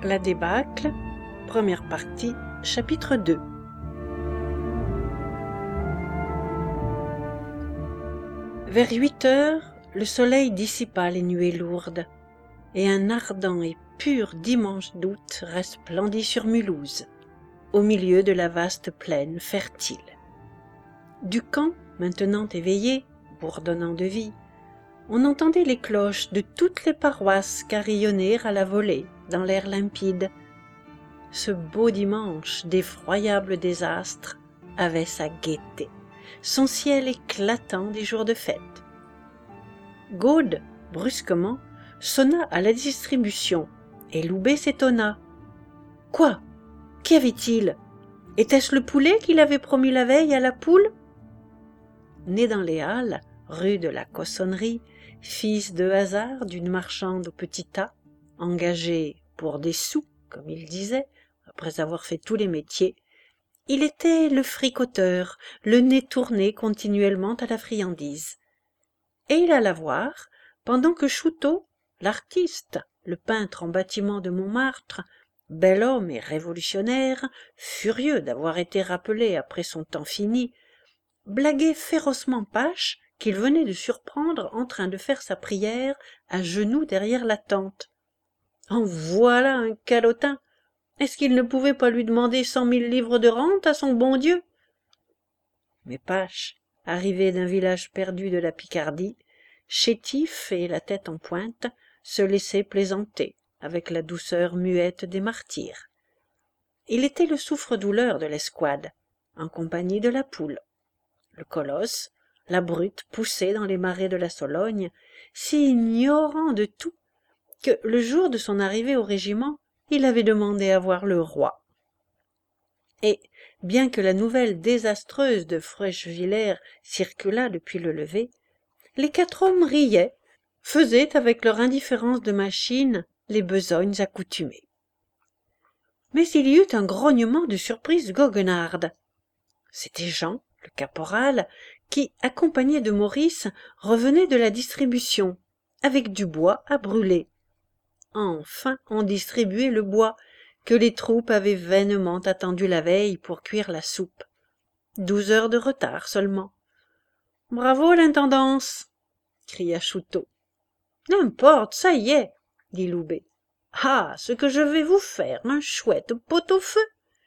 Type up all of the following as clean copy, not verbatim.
La débâcle, première partie, chapitre 2. Vers 8 heures, le soleil dissipa les nuées lourdes, et un ardent et pur dimanche d'août resplendit sur Mulhouse, au milieu de la vaste plaine fertile. Du camp, maintenant éveillé, bourdonnant de vie, on entendait les cloches de toutes les paroisses carillonner à la volée dans l'air limpide. Ce beau dimanche d'effroyables désastres avait sa gaieté, son ciel éclatant des jours de fête. Gaude, brusquement, sonna à la distribution, et Loubet s'étonna. « Quoi? Qu'y avait-il? Était-ce le poulet qu'il avait promis la veille à la poule ?» Né dans les Halles, rue de la Cossonnerie, fils de hasard d'une marchande au petit tas, engagé pour des sous, comme il disait, après avoir fait tous les métiers, il était le fricoteur, le nez tourné continuellement à la friandise. Et il alla voir, pendant que Chouteau, l'artiste, le peintre en bâtiment de Montmartre, bel homme et révolutionnaire, furieux d'avoir été rappelé après son temps fini, blaguait férocement Pache qu'il venait de surprendre en train de faire sa prière à genoux derrière la tente. En voilà un calotin! Est-ce qu'il ne pouvait pas lui demander 100 000 livres de rente à son bon Dieu? Mais Pache, arrivé d'un village perdu de la Picardie, chétif et la tête en pointe, se laissait plaisanter avec la douceur muette des martyrs. Il était le souffre-douleur de l'escouade, en compagnie de la poule. Le colosse, la brute poussée dans les marais de la Sologne, si ignorant de tout que le jour de son arrivée au régiment, il avait demandé à voir le roi. Et, bien que la nouvelle désastreuse de Frechevillers circulât depuis le lever, les 4 hommes riaient, faisaient avec leur indifférence de machine les besognes accoutumées. Mais il y eut un grognement de surprise goguenarde. C'était Jean, le caporal, qui, accompagné de Maurice, revenait de la distribution, avec du bois à brûler. Enfin on distribuait le bois que les troupes avaient vainement attendu la veille pour cuire la soupe. 12 heures de retard seulement. « Bravo l'intendance !» cria Chouteau. « N'importe, ça y est !» dit Loubet. « Ah, ce que je vais vous faire, un chouette pot-au-feu !»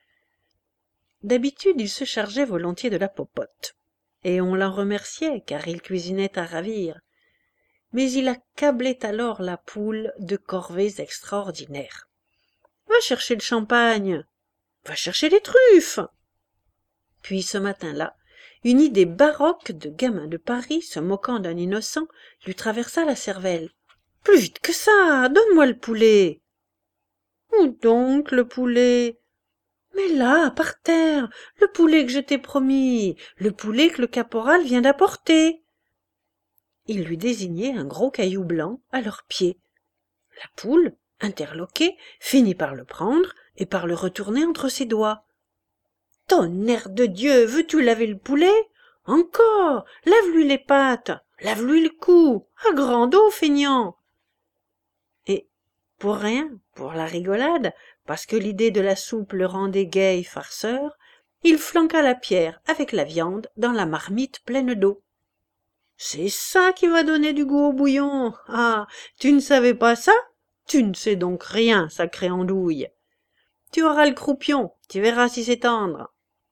D'habitude il se chargeait volontiers de la popote, et on l'en remerciait car il cuisinait à ravir. Mais il accablait alors la poule de corvées extraordinaires. « Va chercher le champagne, va chercher les truffes !» Puis ce matin-là, une idée baroque de gamin de Paris se moquant d'un innocent lui traversa la cervelle. « Plus vite que ça, donne-moi le poulet !»« Où donc le poulet ?»« Mais là, par terre, le poulet que je t'ai promis, le poulet que le caporal vient d'apporter. » Il lui désignait un gros caillou blanc à leurs pieds. La poule, interloquée, finit par le prendre et par le retourner entre ses doigts. « Tonnerre de Dieu, veux-tu laver le poulet? Encore! Lave-lui les pattes, lave-lui le cou, à grande eau, feignant !» Et, pour rien, pour la rigolade, parce que l'idée de la soupe le rendait gai et farceur, il flanqua la pierre avec la viande dans la marmite pleine d'eau. « C'est ça qui va donner du goût au bouillon. Ah, tu ne savais pas ça? Tu ne sais donc rien, sacré andouille. Tu auras le croupion, tu verras si c'est tendre. »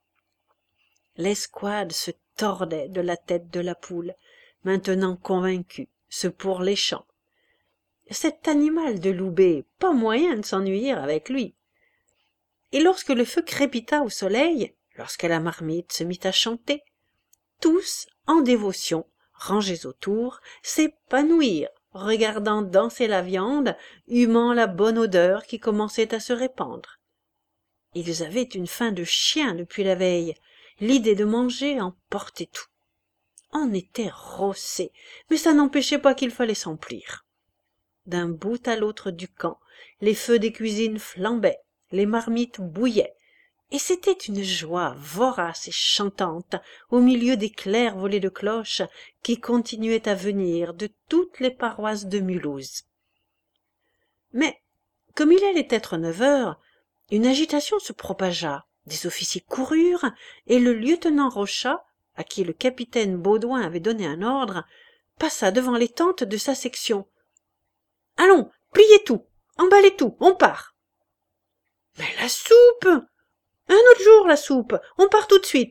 L'escouade se tordait de la tête de la poule, maintenant convaincue, se pourléchant. Cet animal de Loubet, pas moyen de s'ennuyer avec lui. Et lorsque le feu crépita au soleil, lorsque la marmite se mit à chanter, tous, en dévotion, rangés autour, s'épanouirent, regardant danser la viande, humant la bonne odeur qui commençait à se répandre. Ils avaient une faim de chien depuis la veille, l'idée de manger emportait tout. On était rossés, mais ça n'empêchait pas qu'il fallait s'emplir. D'un bout à l'autre du camp, les feux des cuisines flambaient, les marmites bouillaient, et c'était une joie vorace et chantante au milieu des clairs volées de cloches qui continuaient à venir de toutes les paroisses de Mulhouse. Mais Comme il allait être 9 heures, une agitation se propagea, des officiers coururent, et le lieutenant Rochat, à qui le capitaine Baudouin avait donné un ordre, passa devant les tentes de sa section. « Allons, pliez tout, emballez tout, on part !»« Mais la soupe ! Un autre jour, la soupe, on part tout de suite !»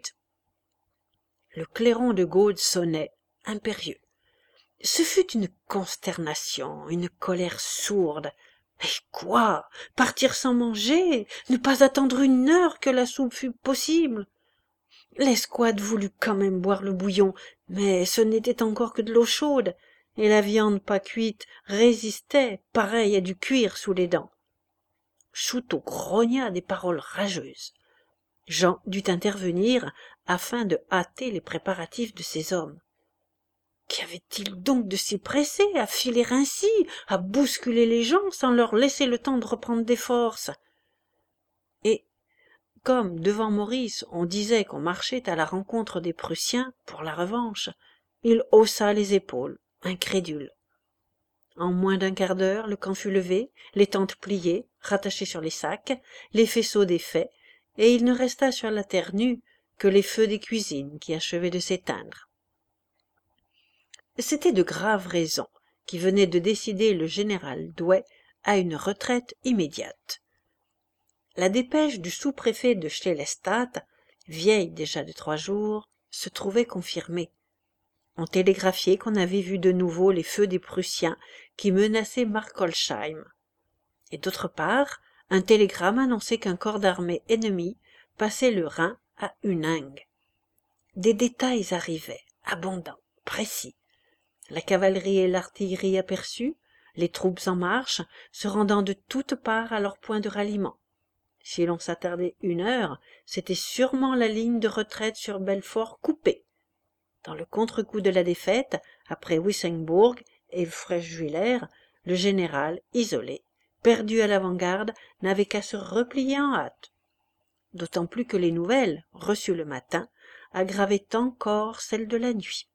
Le clairon de Gaude sonnait, impérieux. Ce fut une consternation, une colère sourde. Et quoi? Partir sans manger? Ne pas attendre 1 heure que la soupe fût possible? L'escouade voulut quand même boire le bouillon, mais ce n'était encore que de l'eau chaude, et la viande pas cuite résistait, pareille à du cuir sous les dents. Chouteau grogna des paroles rageuses. Jean dut intervenir afin de hâter les préparatifs de ses hommes. Qu'y avait-il donc de si pressé à filer ainsi, à bousculer les gens sans leur laisser le temps de reprendre des forces? Et comme devant Maurice on disait qu'on marchait à la rencontre des Prussiens pour la revanche, il haussa les épaules, incrédule. En moins d'un quart d'heure, le camp fut levé, les tentes pliées, rattachées sur les sacs, les faisceaux défaits, et il ne resta sur la terre nue que les feux des cuisines qui achevaient de s'éteindre. C'étaient de graves raisons qui venaient de décider le général Douay à une retraite immédiate. La dépêche du sous-préfet de Schlestadt, vieille déjà de 3 jours, se trouvait confirmée. On télégraphiait qu'on avait vu de nouveau les feux des Prussiens qui menaçaient Markolsheim. Et d'autre part, un télégramme annonçait qu'un corps d'armée ennemi passait le Rhin à Huningue. Des détails arrivaient, abondants, précis. La cavalerie et l'artillerie aperçues, les troupes en marche, se rendant de toutes parts à leur point de ralliement. Si l'on s'attardait 1 heure, c'était sûrement la ligne de retraite sur Belfort coupée. Dans le contre-coup de la défaite, après Wissembourg et Freshwiller, le général, isolé, perdu à l'avant-garde, n'avait qu'à se replier en hâte. D'autant plus que les nouvelles, reçues le matin, aggravaient encore celles de la nuit.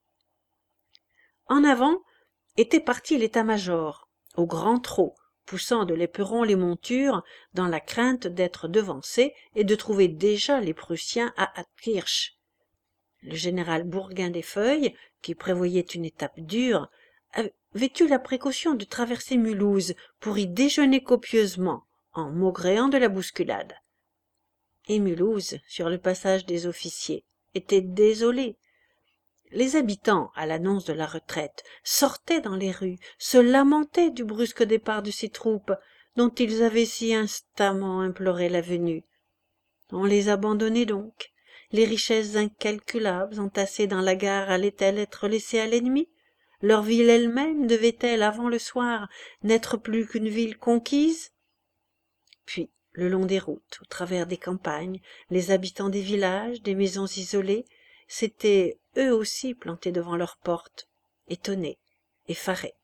En avant était parti l'état-major, au grand trot, poussant de l'éperon les montures, dans la crainte d'être devancé et de trouver déjà les Prussiens à Atkirch. Le général Bourguin des Feuilles, qui prévoyait une étape dure, avait eu la précaution de traverser Mulhouse pour y déjeuner copieusement, en maugréant de la bousculade. Et Mulhouse, sur le passage des officiers, était désolé. Les habitants, à l'annonce de la retraite, sortaient dans les rues, se lamentaient du brusque départ de ces troupes, dont ils avaient si instamment imploré la venue. On les abandonnait donc. Les richesses incalculables entassées dans la gare allaient-elles être laissées à l'ennemi? Leur ville elle-même devait-elle, avant le soir, n'être plus qu'une ville conquise? Puis, le long des routes, au travers des campagnes, les habitants des villages, des maisons isolées, s'étaient eux aussi plantés devant leurs portes, étonnés, effarés.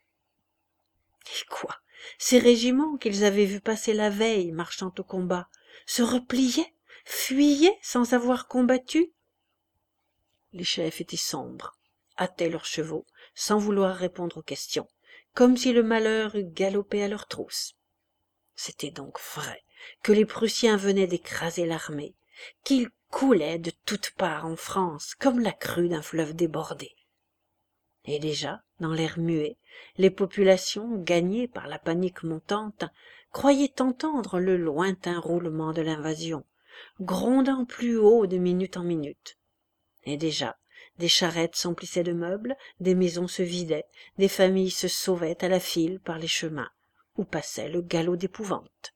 Et quoi? Ces régiments qu'ils avaient vus passer la veille marchant au combat, se repliaient, fuyaient sans avoir combattu? Les chefs étaient sombres, hâtaient leurs chevaux, sans vouloir répondre aux questions, comme si le malheur eût galopé à leurs trousses. C'était donc vrai que les Prussiens venaient d'écraser l'armée, qu'ils coulaient de toutes parts en France comme la crue d'un fleuve débordé. Et déjà, dans l'air muet, les populations, gagnées par la panique montante, croyaient entendre le lointain roulement de l'invasion, grondant plus haut de minute en minute. Et déjà, des charrettes s'emplissaient de meubles, des maisons se vidaient, des familles se sauvaient à la file par les chemins, où passait le galop d'épouvante.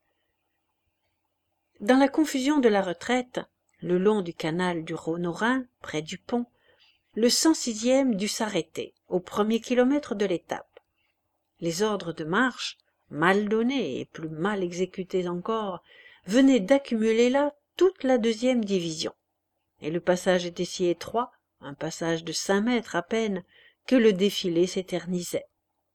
Dans la confusion de la retraite, le long du canal du Rhône au Rhin, près du pont, le 106e dut s'arrêter, au 1er kilomètre de l'étape. Les ordres de marche, mal donnés et plus mal exécutés encore, venaient d'accumuler là toute la 2e division. Et le passage était si étroit, un passage de 5 mètres à peine, que le défilé s'éternisait.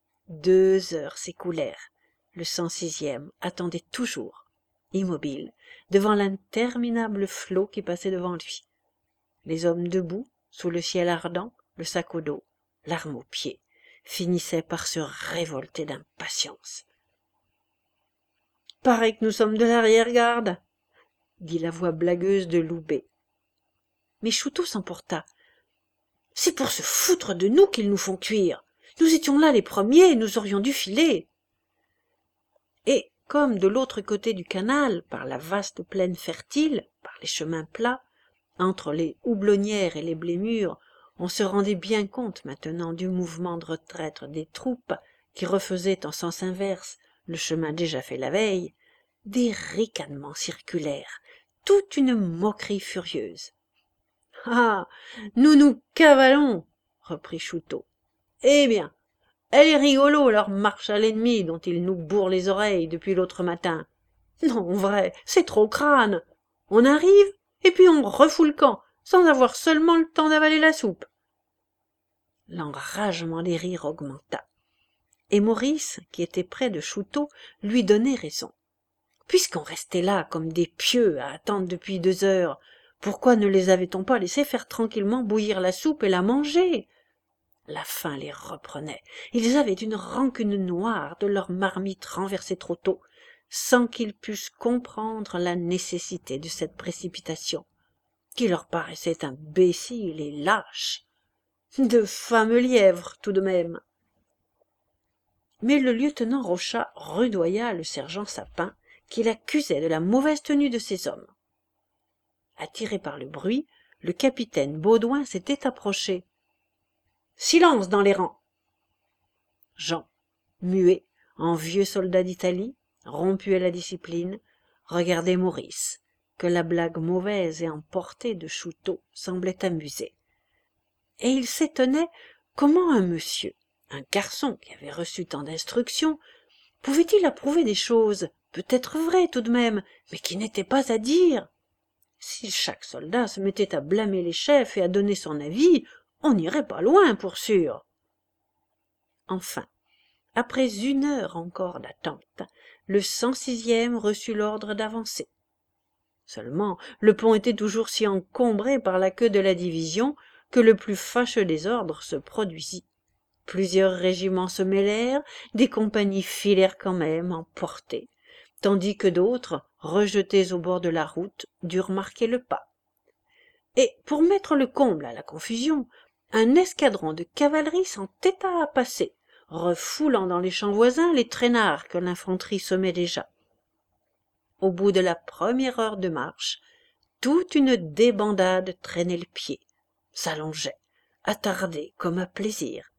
2 heures s'écoulèrent. Le 106e attendait toujours, immobile, devant l'interminable flot qui passait devant lui. Les hommes debout, sous le ciel ardent, le sac au dos, l'arme aux pieds, finissaient par se révolter d'impatience. Paraît que nous sommes de l'arrière-garde, dit la voix blagueuse de Loubet. Mais Chouteau s'emporta. C'est pour se foutre de nous qu'ils nous font cuire. Nous étions là les premiers, nous aurions dû filer. Et comme de l'autre côté du canal, par la vaste plaine fertile, par les chemins plats, entre les houblonnières et les blés mûrs, on se rendait bien compte maintenant du mouvement de retraite des troupes qui refaisaient en sens inverse le chemin déjà fait la veille, des ricanements circulaires, toute une moquerie furieuse. « Ah, nous nous cavalons !» reprit Chouteau. « Eh bien, elle est rigolo, leur marche à l'ennemi dont ils nous bourrent les oreilles depuis l'autre matin. Non, vrai, c'est trop crâne. On arrive, et puis on refoule le camp, sans avoir seulement le temps d'avaler la soupe. » L'enragement des rires augmenta. Et Maurice, qui était près de Chouteau, lui donnait raison. Puisqu'on restait là comme des pieux à attendre depuis 2 heures, pourquoi ne les avait-on pas laissés faire tranquillement bouillir la soupe et la manger? La faim les reprenait. Ils avaient une rancune noire de leur marmite renversée trop tôt, sans qu'ils pussent comprendre la nécessité de cette précipitation, qui leur paraissait imbécile et lâche. De fameux lièvres, tout de même. Mais le lieutenant Rochat rudoya le sergent Sapin, qui l'accusait de la mauvaise tenue de ses hommes. Attiré par le bruit, le capitaine Baudouin s'était approché. « Silence dans les rangs !» Jean, muet, en vieux soldat d'Italie, rompu à la discipline, regardait Maurice, que la blague mauvaise et emportée de Chouteau semblait amuser. Et il s'étonnait comment un monsieur, un garçon qui avait reçu tant d'instructions, pouvait-il approuver des choses, peut-être vraies tout de même, mais qui n'étaient pas à dire. Si chaque soldat se mettait à blâmer les chefs et à donner son avis, on n'irait pas loin, pour sûr. Enfin, après 1 heure encore d'attente, le 106e reçut l'ordre d'avancer. Seulement, le pont était toujours si encombré par la queue de la division que le plus fâcheux désordre se produisit. Plusieurs régiments se mêlèrent, des compagnies filèrent quand même, emportées, tandis que d'autres, rejetées au bord de la route, durent marquer le pas. Et, pour mettre le comble à la confusion, un escadron de cavalerie s'entêta à passer, refoulant dans les champs voisins les traînards que l'infanterie semait déjà. Au bout de la première heure de marche, toute une débandade traînait le pied, s'allongeait, attardée comme à plaisir.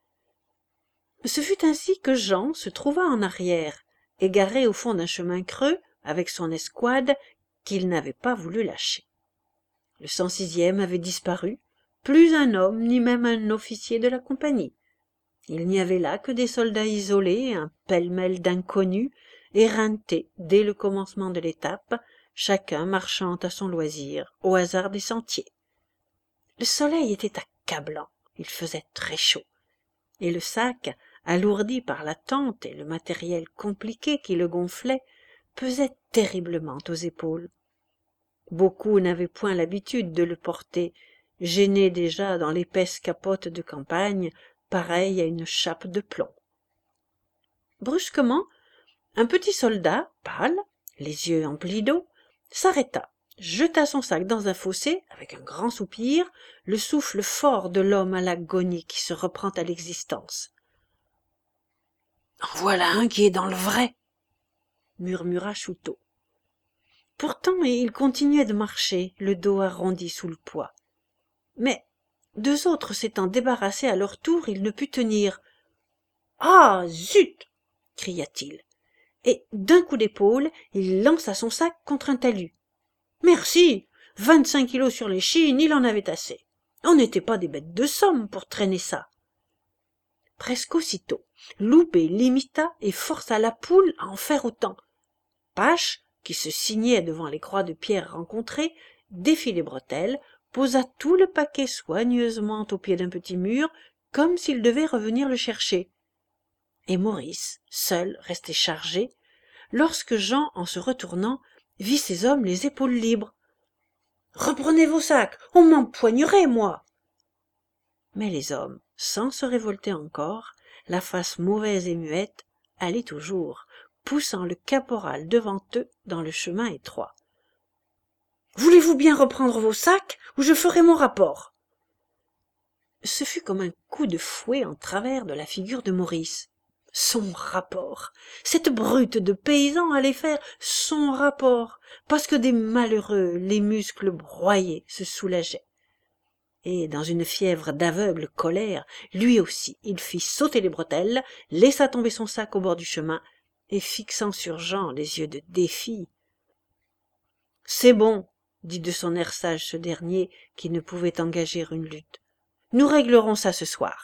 Ce fut ainsi que Jean se trouva en arrière, égaré au fond d'un chemin creux, avec son escouade qu'il n'avait pas voulu lâcher. Le 106e avait disparu, plus un homme ni même un officier de la compagnie. Il n'y avait là que des soldats isolés, un pêle-mêle d'inconnus, éreintés dès le commencement de l'étape, chacun marchant à son loisir, au hasard des sentiers. Le soleil était accablant, il faisait très chaud, et le sac, alourdi par la tente et le matériel compliqué qui le gonflait, pesait terriblement aux épaules. Beaucoup n'avaient point l'habitude de le porter, gênés déjà dans l'épaisse capote de campagne, pareille à une chape de plomb. Brusquement, un petit soldat, pâle, les yeux emplis d'eau, s'arrêta, jeta son sac dans un fossé avec un grand soupir, le souffle fort de l'homme à l'agonie qui se reprend à l'existence. « En voilà un qui est dans le vrai !» murmura Chouteau. Pourtant il continuait de marcher, le dos arrondi sous le poids. Mais 2 autres s'étant débarrassés à leur tour, il ne put tenir. « Ah, zut !» cria-t-il, et d'un coup d'épaule, il lança son sac contre un talus. « Merci, 25 kilos sur l'échine, il en avait assez. On n'était pas des bêtes de somme pour traîner ça. » Presque aussitôt, Loubet l'imita et força la poule à en faire autant. Pache, qui se signait devant les croix de pierre rencontrées, défit les bretelles, posa tout le paquet soigneusement au pied d'un petit mur, comme s'il devait revenir le chercher. Et Maurice, seul, restait chargé, lorsque Jean, en se retournant, vit ses hommes les épaules libres. « Reprenez vos sacs, on m'empoignerait, moi !» Mais les hommes, sans se révolter encore, la face mauvaise et muette, allaient toujours, poussant le caporal devant eux dans le chemin étroit. « Voulez-vous bien reprendre vos sacs, ou je ferai mon rapport ?» Ce fut comme un coup de fouet en travers de la figure de Maurice. Son rapport! Cette brute de paysan allait faire son rapport, parce que des malheureux, les muscles broyés, se soulageaient. Et dans une fièvre d'aveugle colère, lui aussi, il fit sauter les bretelles, laissa tomber son sac au bord du chemin, et fixant sur Jean les yeux de défi. « C'est bon, » dit de son air sage ce dernier qui ne pouvait engager une lutte. « Nous réglerons ça ce soir. »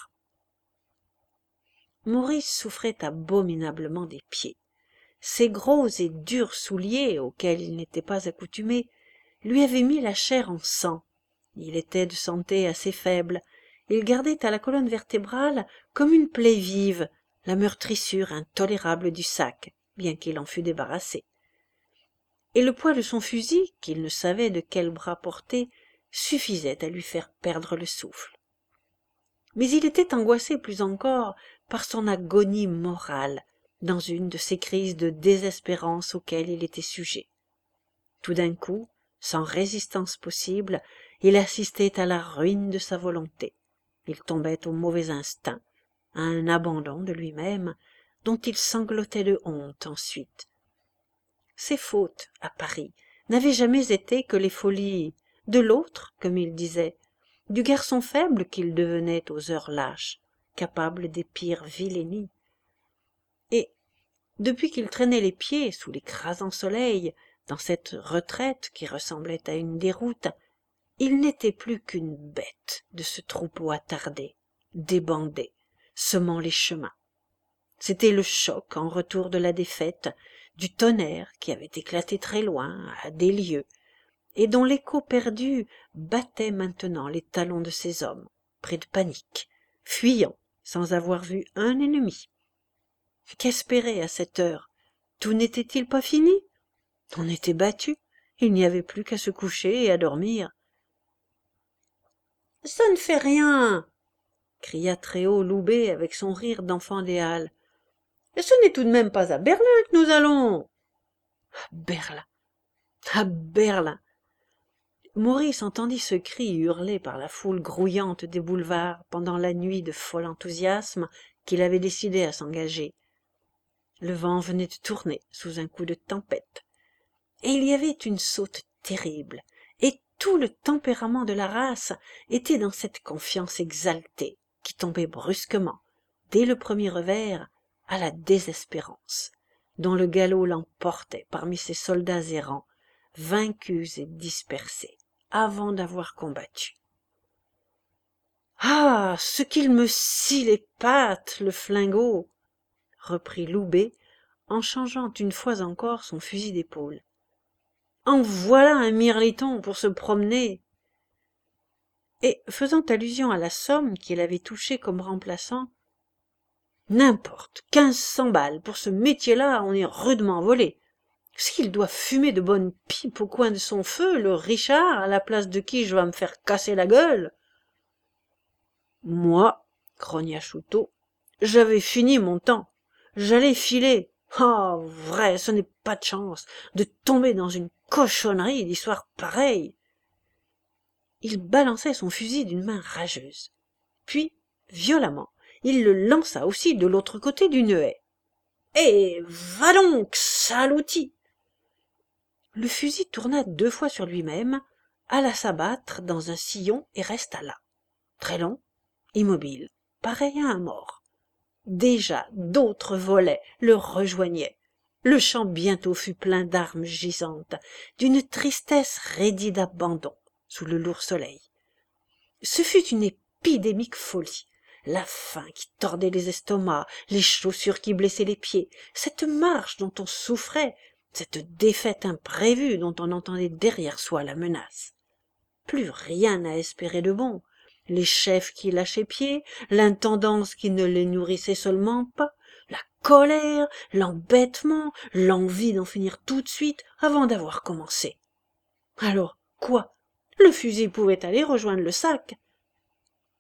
Maurice souffrait abominablement des pieds. Ces gros et durs souliers, auxquels il n'était pas accoutumé, lui avaient mis la chair en sang. Il était de santé assez faible. Il gardait à la colonne vertébrale, comme une plaie vive, la meurtrissure intolérable du sac, bien qu'il en fût débarrassé. Et le poids de son fusil, qu'il ne savait de quel bras porter, suffisait à lui faire perdre le souffle. Mais il était angoissé plus encore par son agonie morale, dans une de ces crises de désespérance auxquelles il était sujet. Tout d'un coup, sans résistance possible, il assistait à la ruine de sa volonté. Il tombait au mauvais instinct, à un abandon de lui-même, dont il sanglotait de honte ensuite. Ses fautes, à Paris, n'avaient jamais été que les folies de l'autre, comme il disait, du garçon faible qu'il devenait aux heures lâches, capable des pires vilainies. Et, depuis qu'il traînait les pieds sous l'écrasant soleil, dans cette retraite qui ressemblait à une déroute, il n'était plus qu'une bête de ce troupeau attardé, débandé, semant les chemins. C'était le choc en retour de la défaite, du tonnerre qui avait éclaté très loin, à des lieues, et dont l'écho perdu battait maintenant les talons de ces hommes, près de panique, fuyant sans avoir vu un ennemi. Qu'espérer à cette heure? Tout n'était-il pas fini? On était battu, il n'y avait plus qu'à se coucher et à dormir. « Ça ne fait rien !» cria très haut Loubet avec son rire d'enfant des Halles. « Et ce n'est tout de même pas à Berlin que nous allons !»« À Berlin ! À Berlin !» Maurice entendit ce cri hurlé par la foule grouillante des boulevards pendant la nuit de fol enthousiasme qu'il avait décidé à s'engager. Le vent venait de tourner sous un coup de tempête, et il y avait une saute terrible, et tout le tempérament de la race était dans cette confiance exaltée qui tombait brusquement, dès le premier revers, à la désespérance, dont le galop l'emportait parmi ces soldats errants, vaincus et dispersés, avant d'avoir combattu. « Ah, ce qu'il me scie les pattes, le flingot !» reprit Loubet, en changeant une fois encore son fusil d'épaule. « En voilà un mirliton pour se promener !» Et, faisant allusion à la somme qu'il avait touchée comme remplaçant, « N'importe, 1500 balles, pour ce métier-là, on est rudement volé. S'il doit fumer de bonnes pipes au coin de son feu, le Richard, à la place de qui je vais me faire casser la gueule !»« Moi, grogna Chouteau, j'avais fini mon temps. J'allais filer. Ah, vrai, ce n'est pas de chance de tomber dans une cochonnerie d'histoire pareille. » Il balançait son fusil d'une main rageuse. Puis, violemment, il le lança aussi de l'autre côté d'une haie. « Eh, va donc, sale outil !» Le fusil tourna 2 fois sur lui-même, alla s'abattre dans un sillon et resta là, très long, immobile, pareil à un mort. Déjà d'autres volets le rejoignaient. Le champ bientôt fut plein d'armes gisantes, d'une tristesse raidie d'abandon sous le lourd soleil. Ce fut une épidémique folie. La faim qui tordait les estomacs, les chaussures qui blessaient les pieds, cette marche dont on souffrait, cette défaite imprévue dont on entendait derrière soi la menace. Plus rien à espérer de bon. Les chefs qui lâchaient pied, l'intendance qui ne les nourrissait seulement pas, la colère, l'embêtement, l'envie d'en finir tout de suite avant d'avoir commencé. Alors, quoi? Le fusil pouvait aller rejoindre le sac.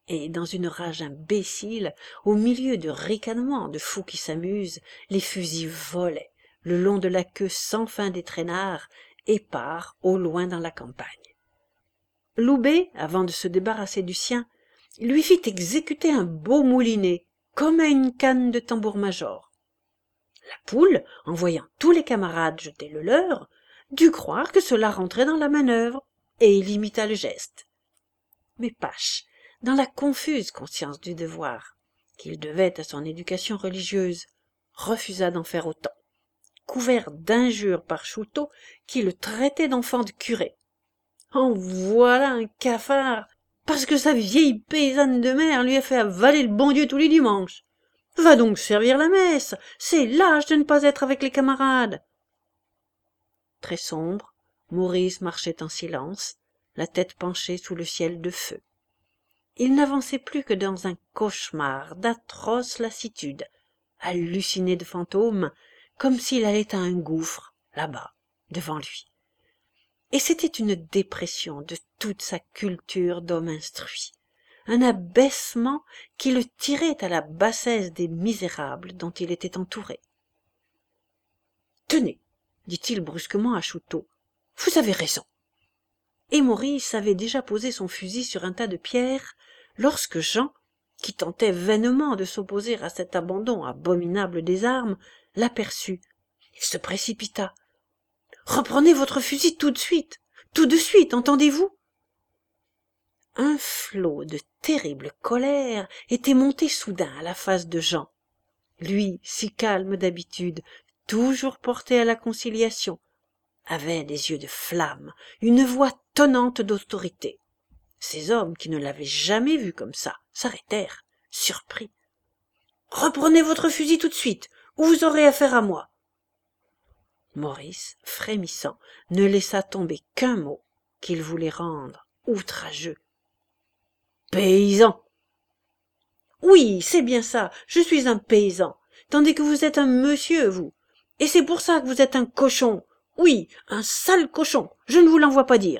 Et dans une rage imbécile, au milieu de ricanements de fous qui s'amusent, les fusils volaient le long de la queue sans fin des traînards, épars au loin dans la campagne. Loubet, avant de se débarrasser du sien, lui fit exécuter un beau moulinet, comme à une canne de tambour-major. La poule, en voyant tous les camarades jeter le leur, dut croire que cela rentrait dans la manœuvre, et il imita le geste. Mais Pache, dans la confuse conscience du devoir qu'il devait à son éducation religieuse, refusa d'en faire autant, couvert d'injures par Chouteau qui le traitait d'enfant de curé. En voilà un cafard, parce que sa vieille paysanne de mère lui a fait avaler le bon Dieu tous les dimanches. Va donc servir la messe, c'est lâche de ne pas être avec les camarades. Très sombre, Maurice marchait en silence, la tête penchée sous le ciel de feu. Il n'avançait plus que dans un cauchemar d'atroce lassitude, halluciné de fantômes, comme s'il allait à un gouffre, là-bas, devant lui. Et c'était une dépression de toute sa culture d'homme instruit, un abaissement qui le tirait à la bassesse des misérables dont il était entouré. « Tenez, dit-il brusquement à Chouteau, vous avez raison. » Et Maurice avait déjà posé son fusil sur un tas de pierres, lorsque Jean, qui tentait vainement de s'opposer à cet abandon abominable des armes, l'aperçut. Il se précipita. « Reprenez votre fusil tout de suite, entendez-vous » Un flot de terrible colère était monté soudain à la face de Jean. Lui, si calme d'habitude, toujours porté à la conciliation, avait des yeux de flamme, une voix tonnante d'autorité. Ces hommes, qui ne l'avaient jamais vu comme ça, s'arrêtèrent, surpris. « Reprenez votre fusil tout de suite, ou vous aurez affaire à moi. » Maurice, frémissant, ne laissa tomber qu'un mot qu'il voulait rendre outrageux. « Paysan !»« Oui, c'est bien ça, je suis un paysan, tandis que vous êtes un monsieur, vous. Et c'est pour ça que vous êtes un cochon. Oui, un sale cochon, je ne vous l'envoie pas dire. »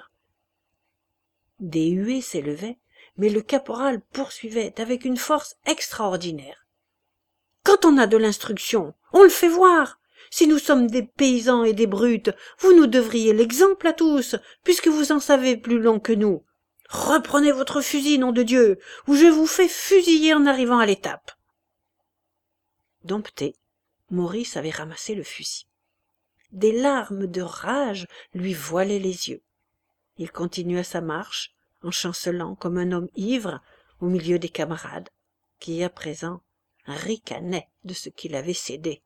Des huées s'élevaient, mais le caporal poursuivait avec une force extraordinaire. « Quand on a de l'instruction, on le fait voir. Si nous sommes des paysans et des brutes, vous nous devriez l'exemple à tous, puisque vous en savez plus long que nous. Reprenez votre fusil, nom de Dieu, ou je vous fais fusiller en arrivant à l'étape. » Dompté, Maurice avait ramassé le fusil. Des larmes de rage lui voilaient les yeux. Il continua sa marche, en chancelant comme un homme ivre au milieu des camarades, qui à présent ricanaient de ce qu'il avait cédé.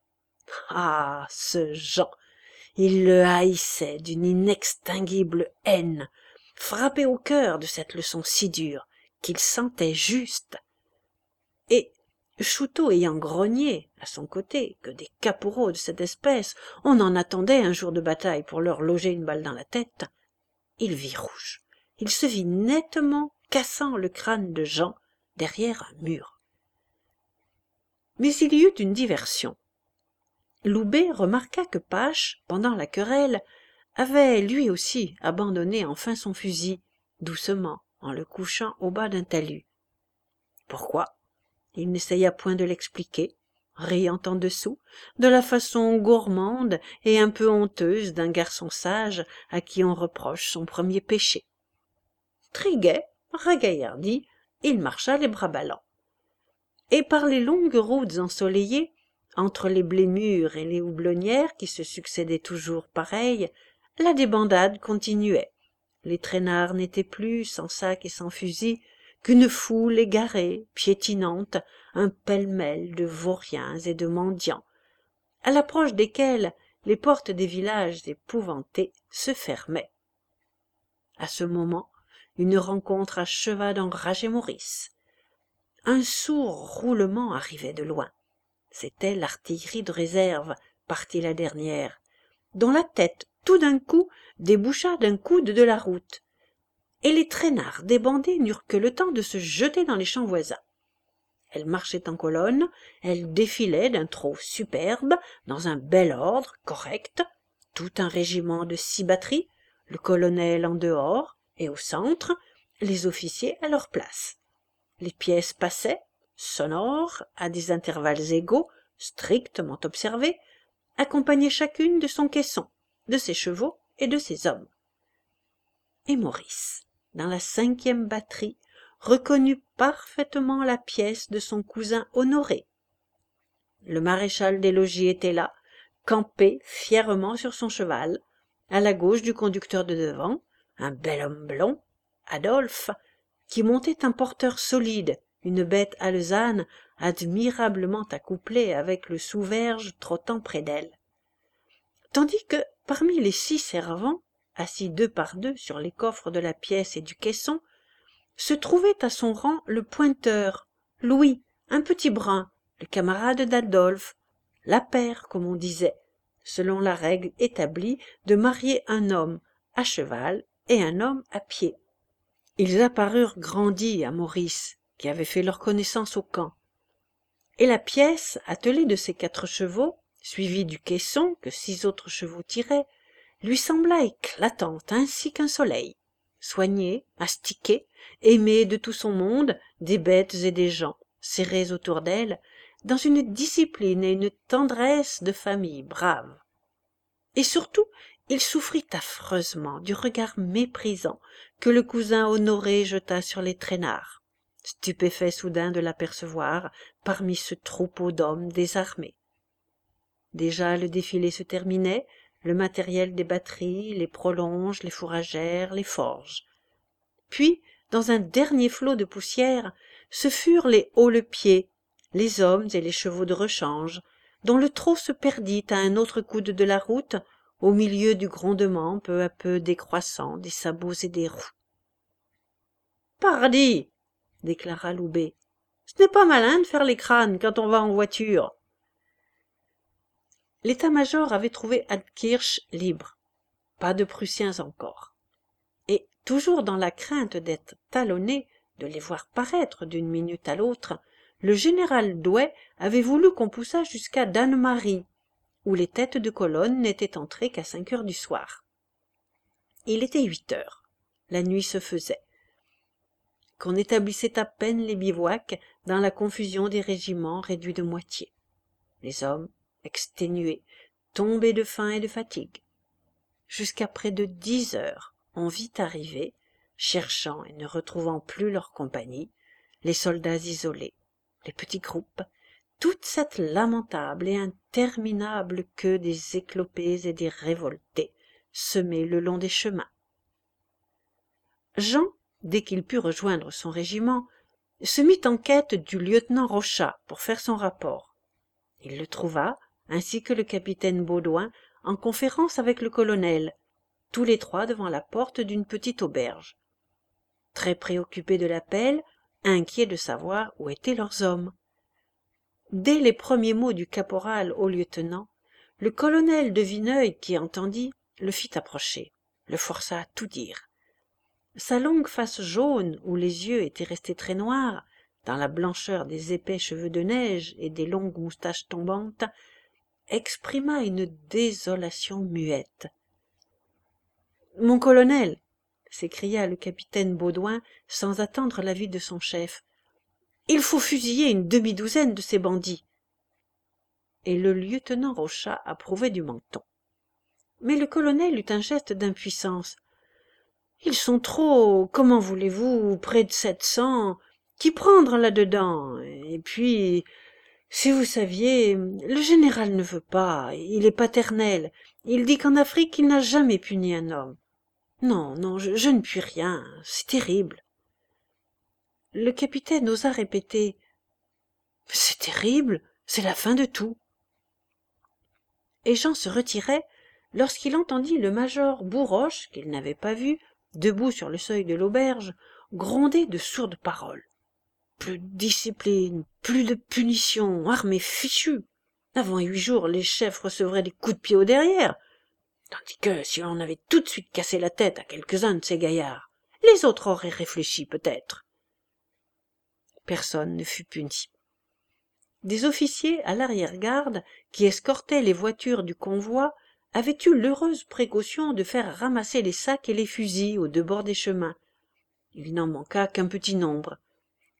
Ah, ce Jean! Il le haïssait d'une inextinguible haine, frappé au cœur de cette leçon si dure qu'il sentait juste. Et Chouteau ayant grogné à son côté que des caporaux de cette espèce on en attendait un jour de bataille pour leur loger une balle dans la tête, il vit rouge. Il se vit nettement cassant le crâne de Jean derrière un mur. Mais il y eut une diversion. Loubet remarqua que Pache, pendant la querelle, avait lui aussi abandonné enfin son fusil, doucement, en le couchant au bas d'un talus. Pourquoi? Il n'essaya point de l'expliquer, riant en dessous, de la façon gourmande et un peu honteuse d'un garçon sage à qui on reproche son premier péché. Très gai, ragaillardi, il marcha les bras ballants. Et par les longues routes ensoleillées, entre les blés mûrs et les houblonnières qui se succédaient toujours pareilles, la débandade continuait. Les traînards n'étaient plus, sans sac et sans fusil, qu'une foule égarée, piétinante, un pêle-mêle de vauriens et de mendiants, à l'approche desquels les portes des villages épouvantés se fermaient. À ce moment, une rencontre acheva d'enrager Maurice. Un sourd roulement arrivait de loin. C'était l'artillerie de réserve, partie la dernière, dont la tête, tout d'un coup, déboucha d'un coude de la route, et les traînards débandés n'eurent que le temps de se jeter dans les champs voisins. Elle marchait en colonne, elle défilait d'un trot superbe, dans un bel ordre correct, tout un régiment de 6 batteries, le colonel en dehors, et au centre, les officiers à leur place. Les pièces passaient, sonores, à des intervalles égaux, strictement observés, accompagnées chacune de son caisson, de ses chevaux et de ses hommes. Et Maurice, dans la 5e batterie, reconnut parfaitement la pièce de son cousin Honoré. Le maréchal des logis était là, campé fièrement sur son cheval, à la gauche du conducteur de devant, un bel homme blond, Adolphe, qui montait un porteur solide, une bête alezane admirablement accouplée avec le sous-verge trottant près d'elle. Tandis que, parmi les 6 servants, assis 2 par 2 sur les coffres de la pièce et du caisson, se trouvait à son rang le pointeur, Louis, un petit brun, le camarade d'Adolphe, la paire, comme on disait, selon la règle établie de marier un homme à cheval et un homme à pied. Ils apparurent grandis à Maurice, qui avait fait leur connaissance au camp. Et la pièce, attelée de ses 4 chevaux, suivie du caisson que 6 autres chevaux tiraient, lui sembla éclatante ainsi qu'un soleil, soignée, astiquée, aimée de tout son monde, des bêtes et des gens, serrés autour d'elle, dans une discipline et une tendresse de famille brave. Et surtout, il souffrit affreusement du regard méprisant que le cousin Honoré jeta sur les traînards, stupéfait soudain de l'apercevoir parmi ce troupeau d'hommes désarmés. Déjà le défilé se terminait, le matériel des batteries, les prolonges, les fourragères, les forges. Puis, dans un dernier flot de poussière, ce furent les hauts-le-pied, les hommes et les chevaux de rechange, dont le trot se perdit à un autre coude de la route, au milieu du grondement peu à peu décroissant des sabots et des roues. « Pardi !» déclara Loubet, « ce n'est pas malin de faire les crânes quand on va en voiture. » L'état-major avait trouvé Altkirch libre, pas de Prussiens encore, et, toujours dans la crainte d'être talonné, de les voir paraître d'une minute à l'autre, le général Douay avait voulu qu'on poussât jusqu'à Dannemarie, où les têtes de colonne n'étaient entrées qu'à 5 heures du soir. Il était 8 heures, la nuit se faisait, qu'on établissait à peine les bivouacs dans la confusion des régiments réduits de moitié. Les hommes, exténués, tombés de faim et de fatigue. Jusqu'à près de 10 heures, on vit arriver, cherchant et ne retrouvant plus leur compagnie, les soldats isolés, les petits groupes, toute cette lamentable et interminable queue des éclopés et des révoltés, semés le long des chemins. Jean, dès qu'il put rejoindre son régiment, se mit en quête du lieutenant Rochat pour faire son rapport. Il le trouva, ainsi que le capitaine Baudouin, en conférence avec le colonel, tous les 3 devant la porte d'une petite auberge. Très préoccupés de l'appel, inquiets de savoir où étaient leurs hommes. Dès les premiers mots du caporal au lieutenant, le colonel de Vineuil, qui entendit, le fit approcher, le força à tout dire. Sa longue face jaune, où les yeux étaient restés très noirs, dans la blancheur des épais cheveux de neige et des longues moustaches tombantes, exprima une désolation muette. « Mon colonel !» s'écria le capitaine Baudouin sans attendre l'avis de son chef. « Il faut fusiller une demi-douzaine de ces bandits. » Et le lieutenant Rochat approuvait du menton. Mais le colonel eut un geste d'impuissance. « Ils sont trop, comment voulez-vous, près de 700. Qui prendre là-dedans? Et puis, si vous saviez, le général ne veut pas, il est paternel. Il dit qu'en Afrique, il n'a jamais puni un homme. Non, non, je ne puis rien, c'est terrible. » Le capitaine osa répéter. « C'est terrible, c'est la fin de tout. » Et Jean se retirait lorsqu'il entendit le major Bourroche, qu'il n'avait pas vu, debout sur le seuil de l'auberge, gronder de sourdes paroles. Plus de discipline, plus de punition, armée fichue. Avant 8 jours, les chefs recevraient des coups de pied au derrière, tandis que si l'on avait tout de suite cassé la tête à quelques-uns de ces gaillards, les autres auraient réfléchi peut-être. Personne ne fut puni. Des officiers à l'arrière-garde, qui escortaient les voitures du convoi, avaient eu l'heureuse précaution de faire ramasser les sacs et les fusils aux 2 bords des chemins. Il n'en manqua qu'un petit nombre.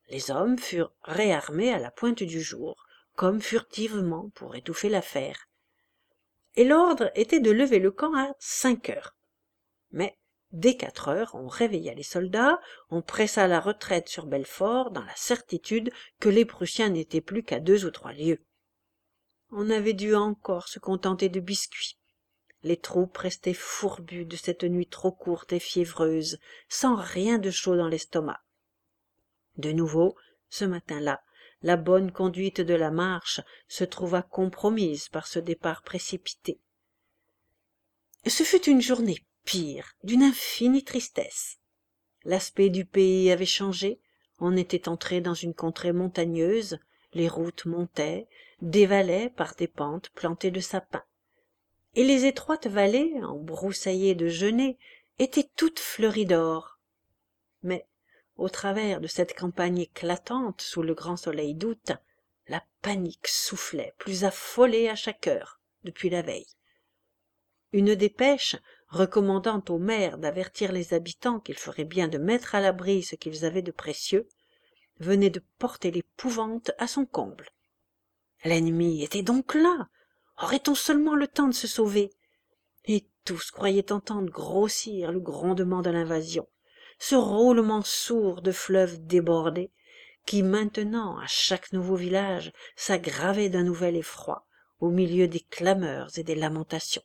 Les hommes furent réarmés à la pointe du jour, comme furtivement pour étouffer l'affaire. Et l'ordre était de lever le camp à 5 heures. Mais dès 4 heures, on réveilla les soldats, on pressa la retraite sur Belfort dans la certitude que les Prussiens n'étaient plus qu'à 2 ou 3 lieues. On avait dû encore se contenter de biscuits. Les troupes restaient fourbues de cette nuit trop courte et fiévreuse, sans rien de chaud dans l'estomac. De nouveau, ce matin-là, la bonne conduite de la marche se trouva compromise par ce départ précipité. Ce fut une journée pire, d'une infinie tristesse. L'aspect du pays avait changé, on était entré dans une contrée montagneuse, les routes montaient, dévalaient par des pentes plantées de sapins. Et les étroites vallées, embroussaillées de genêts, étaient toutes fleuries d'or. Mais, au travers de cette campagne éclatante sous le grand soleil d'août, la panique soufflait, plus affolée à chaque heure, depuis la veille. Une dépêche, recommandant au maire d'avertir les habitants qu'il ferait bien de mettre à l'abri ce qu'ils avaient de précieux, venait de porter l'épouvante à son comble. L'ennemi était donc là. Aurait-on seulement le temps de se sauver? Et tous croyaient entendre grossir le grondement de l'invasion, ce roulement sourd de fleuves débordés, qui maintenant, à chaque nouveau village, s'aggravait d'un nouvel effroi, au milieu des clameurs et des lamentations.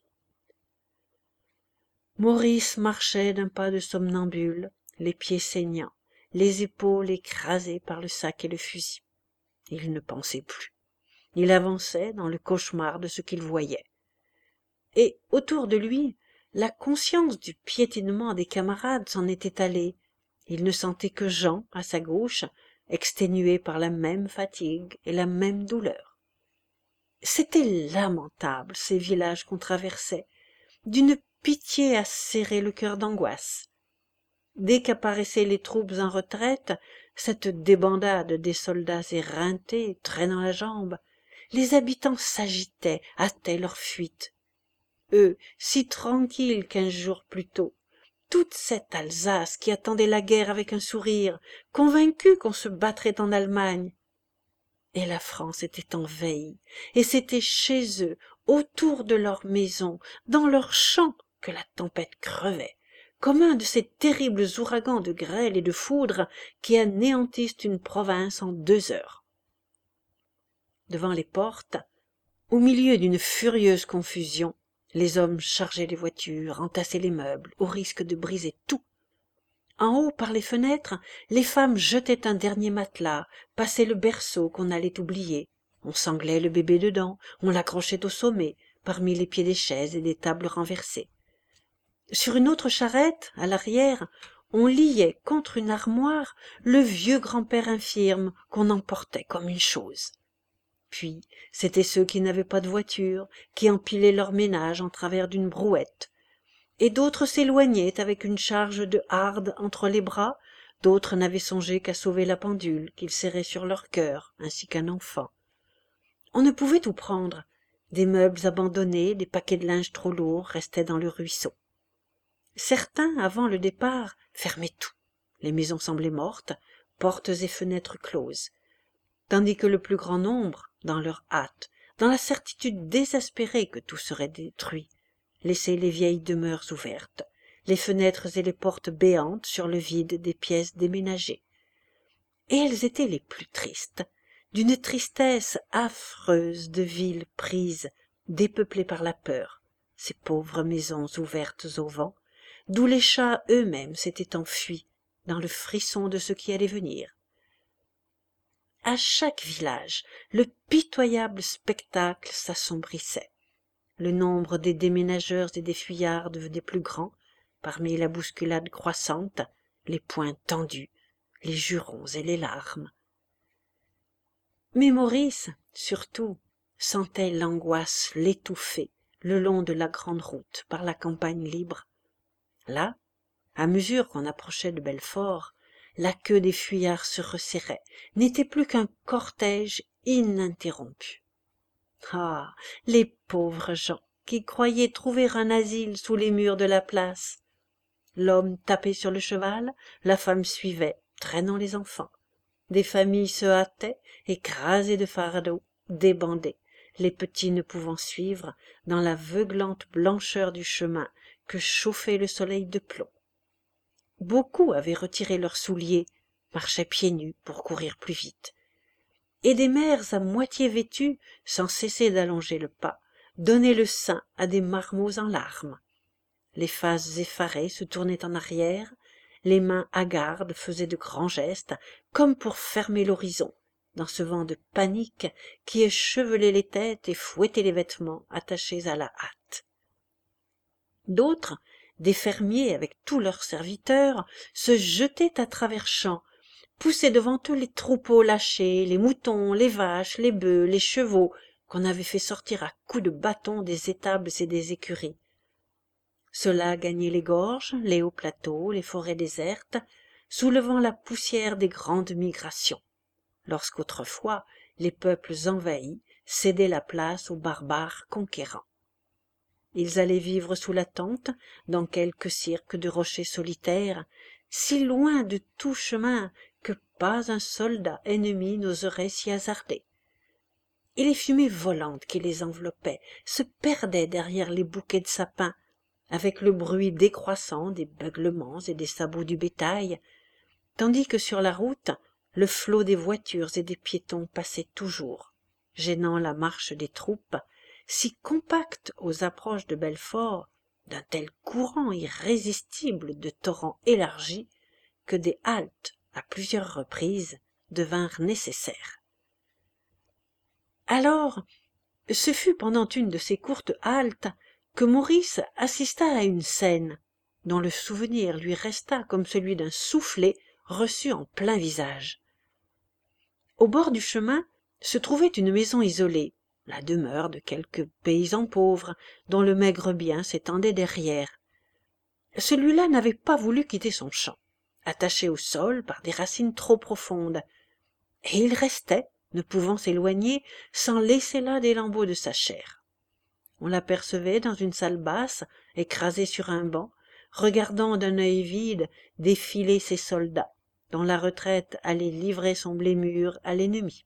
Maurice marchait d'un pas de somnambule, les pieds saignants, les épaules écrasées par le sac et le fusil. Il ne pensait plus. Il avançait dans le cauchemar de ce qu'il voyait. Et autour de lui, la conscience du piétinement des camarades s'en était allée. Il ne sentait que Jean, à sa gauche, exténué par la même fatigue et la même douleur. C'étaient lamentables, ces villages qu'on traversait, d'une pitié à serrer le cœur d'angoisse. Dès qu'apparaissaient les troupes en retraite, cette débandade des soldats éreintés, traînant la jambe, les habitants s'agitaient, hâtaient leur fuite. Eux, si tranquilles 15 jours plus tôt, toute cette Alsace qui attendait la guerre avec un sourire, convaincue qu'on se battrait en Allemagne. Et la France était envahie, et c'était chez eux, autour de leurs maisons, dans leurs champs, que la tempête crevait, comme un de ces terribles ouragans de grêle et de foudre qui anéantissent une province en 2 heures. Devant les portes, au milieu d'une furieuse confusion, les hommes chargeaient les voitures, entassaient les meubles, au risque de briser tout. En haut, par les fenêtres, les femmes jetaient un dernier matelas, passaient le berceau qu'on allait oublier. On sanglait le bébé dedans, on l'accrochait au sommet, parmi les pieds des chaises et des tables renversées. Sur une autre charrette, à l'arrière, on liait contre une armoire le vieux grand-père infirme qu'on emportait comme une chose. Puis, c'étaient ceux qui n'avaient pas de voiture, qui empilaient leur ménage en travers d'une brouette. Et d'autres s'éloignaient avec une charge de hardes entre les bras, d'autres n'avaient songé qu'à sauver la pendule qu'ils serraient sur leur cœur, ainsi qu'un enfant. On ne pouvait tout prendre. Des meubles abandonnés, des paquets de linge trop lourds restaient dans le ruisseau. Certains, avant le départ, fermaient tout. Les maisons semblaient mortes, portes et fenêtres closes. Tandis que le plus grand nombre, dans leur hâte, dans la certitude désespérée que tout serait détruit, laissaient les vieilles demeures ouvertes, les fenêtres et les portes béantes sur le vide des pièces déménagées. Et elles étaient les plus tristes, d'une tristesse affreuse de villes prises, dépeuplées par la peur, ces pauvres maisons ouvertes au vent, d'où les chats eux-mêmes s'étaient enfuis, dans le frisson de ce qui allait venir. À chaque village, le pitoyable spectacle s'assombrissait. Le nombre des déménageurs et des fuyards devenait plus grand, parmi la bousculade croissante, les poings tendus, les jurons et les larmes. Mais Maurice, surtout, sentait l'angoisse l'étouffer le long de la grande route par la campagne libre. Là, à mesure qu'on approchait de Belfort, la queue des fuyards se resserrait, n'était plus qu'un cortège ininterrompu. Ah, les pauvres gens qui croyaient trouver un asile sous les murs de la place. L'homme tapait sur le cheval, la femme suivait, traînant les enfants. Des familles se hâtaient, écrasées de fardeaux, débandées, les petits ne pouvant suivre dans l'aveuglante blancheur du chemin que chauffait le soleil de plomb. Beaucoup avaient retiré leurs souliers, marchaient pieds nus pour courir plus vite. Et des mères à moitié vêtues, sans cesser d'allonger le pas, donnaient le sein à des marmots en larmes. Les faces effarées se tournaient en arrière, les mains hagardes faisaient de grands gestes, comme pour fermer l'horizon, dans ce vent de panique qui échevelait les têtes et fouettait les vêtements attachés à la hâte. D'autres, des fermiers avec tous leurs serviteurs, se jetaient à travers champs, poussaient devant eux les troupeaux lâchés, les moutons, les vaches, les bœufs, les chevaux, qu'on avait fait sortir à coups de bâton des étables et des écuries. Ceux-là gagnaient les gorges, les hauts plateaux, les forêts désertes, soulevant la poussière des grandes migrations, lorsqu'autrefois les peuples envahis cédaient la place aux barbares conquérants. Ils allaient vivre sous la tente, dans quelque cirque de rochers solitaires, si loin de tout chemin que pas un soldat ennemi n'oserait s'y hasarder. Et les fumées volantes qui les enveloppaient se perdaient derrière les bouquets de sapins, avec le bruit décroissant des beuglements et des sabots du bétail, tandis que sur la route, le flot des voitures et des piétons passait toujours, gênant la marche des troupes, si compactes aux approches de Belfort, d'un tel courant irrésistible de torrents élargis, que des haltes, à plusieurs reprises, devinrent nécessaires. Alors, ce fut pendant une de ces courtes haltes que Maurice assista à une scène dont le souvenir lui resta comme celui d'un soufflet reçu en plein visage. Au bord du chemin se trouvait une maison isolée, la demeure de quelques paysans pauvres dont le maigre bien s'étendait derrière. Celui-là n'avait pas voulu quitter son champ, attaché au sol par des racines trop profondes, et il restait, ne pouvant s'éloigner, sans laisser là des lambeaux de sa chair. On l'apercevait dans une salle basse, écrasé sur un banc, regardant d'un œil vide défiler ses soldats, dont la retraite allait livrer son blé mûr à l'ennemi.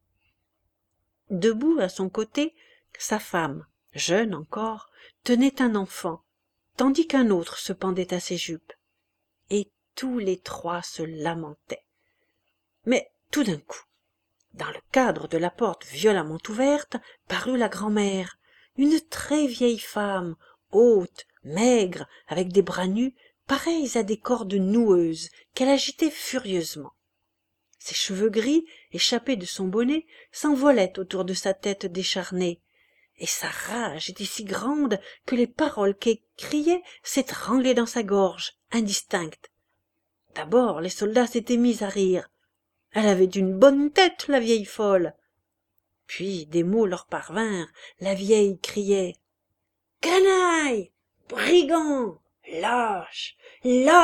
Debout à son côté, sa femme, jeune encore, tenait un enfant, tandis qu'un autre se pendait à ses jupes. Et tous les trois se lamentaient. Mais tout d'un coup, dans le cadre de la porte violemment ouverte, parut la grand-mère, une très vieille femme, haute, maigre, avec des bras nus, pareils à des cordes noueuses, qu'elle agitait furieusement. Ses cheveux gris, échappés de son bonnet, s'envolaient autour de sa tête décharnée, et sa rage était si grande que les paroles qu'elle criait s'étranglaient dans sa gorge, indistinctes. D'abord les soldats s'étaient mis à rire. Elle avait une bonne tête, la vieille folle. Puis des mots leur parvinrent. La vieille criait « Canaille! Brigand! Lâche! Lâche !»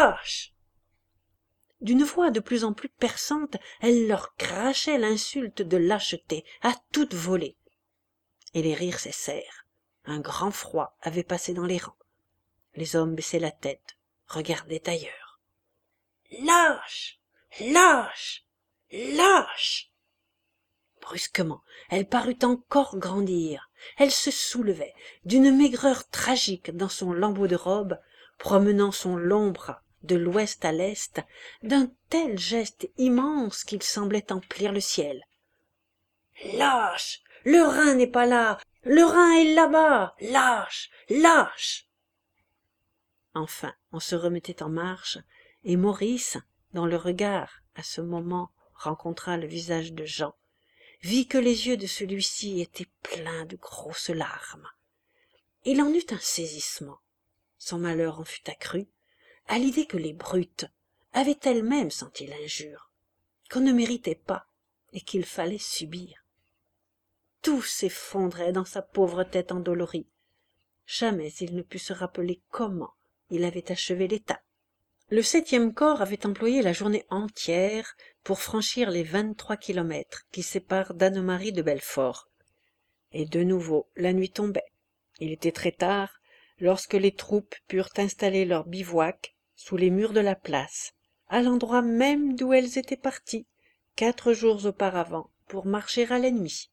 D'une voix de plus en plus perçante, elle leur crachait l'insulte de lâcheté à toute volée. Et les rires cessèrent. Un grand froid avait passé dans les rangs. Les hommes baissaient la tête, regardaient ailleurs. « Lâche! Lâche! Lâche !» Brusquement, elle parut encore grandir. Elle se soulevait, d'une maigreur tragique dans son lambeau de robe, promenant son long bras de l'ouest à l'est, d'un tel geste immense qu'il semblait emplir le ciel. « Lâche! Le Rhin n'est pas là! Le Rhin est là-bas! Lâche! Lâche !» Enfin, on se remettait en marche, et Maurice, dont le regard, à ce moment, rencontra le visage de Jean, vit que les yeux de celui-ci étaient pleins de grosses larmes. Il en eut un saisissement. Son malheur en fut accru à l'idée que les brutes avaient elles-mêmes senti l'injure, qu'on ne méritait pas et qu'il fallait subir. Tout s'effondrait dans sa pauvre tête endolorie. Jamais il ne put se rappeler comment il avait achevé l'étape. Le 7e corps avait employé la journée entière pour franchir les 23 kilomètres qui séparent Dannemarie de Belfort. Et de nouveau, la nuit tombait. Il était très tard lorsque les troupes purent installer leur bivouac sous les murs de la place, à l'endroit même d'où elles étaient parties, 4 jours auparavant pour marcher à l'ennemi.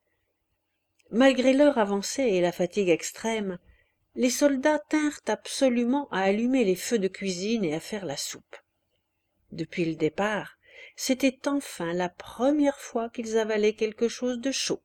Malgré l'heure avancée et la fatigue extrême, les soldats tinrent absolument à allumer les feux de cuisine et à faire la soupe. Depuis le départ, c'était enfin la première fois qu'ils avalaient quelque chose de chaud.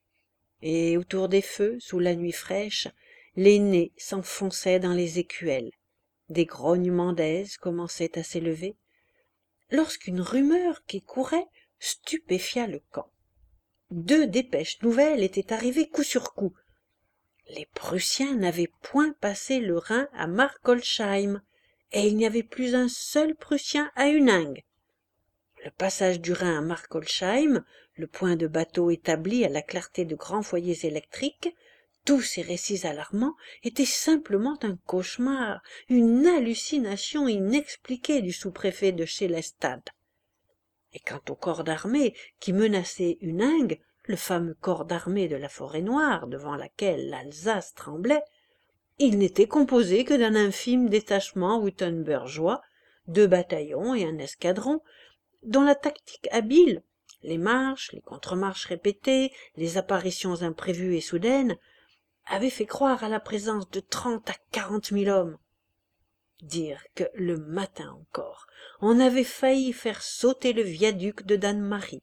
Et autour des feux, sous la nuit fraîche, les nez s'enfonçaient dans les écuelles. Des grognements d'aise commençaient à s'élever, lorsqu'une rumeur qui courait stupéfia le camp. 2 dépêches nouvelles étaient arrivées coup sur coup. Les Prussiens n'avaient point passé le Rhin à Markolsheim, et il n'y avait plus un seul Prussien à Huningue. Le passage du Rhin à Markolsheim, le point de bateau établi à la clarté de grands foyers électriques, tous ces récits alarmants étaient simplement un cauchemar, une hallucination inexpliquée du sous-préfet de Sélestad. Et quant au corps d'armée qui menaçait Huningue, le fameux corps d'armée de la Forêt-Noire devant laquelle l'Alsace tremblait, il n'était composé que d'un infime détachement wuttembergeois, 2 bataillons et un escadron, dont la tactique habile, les marches, les contre-marches répétées, les apparitions imprévues et soudaines, avait fait croire à la présence de 30 à 40 000 hommes. Dire que, le matin encore, on avait failli faire sauter le viaduc de Dannemarie.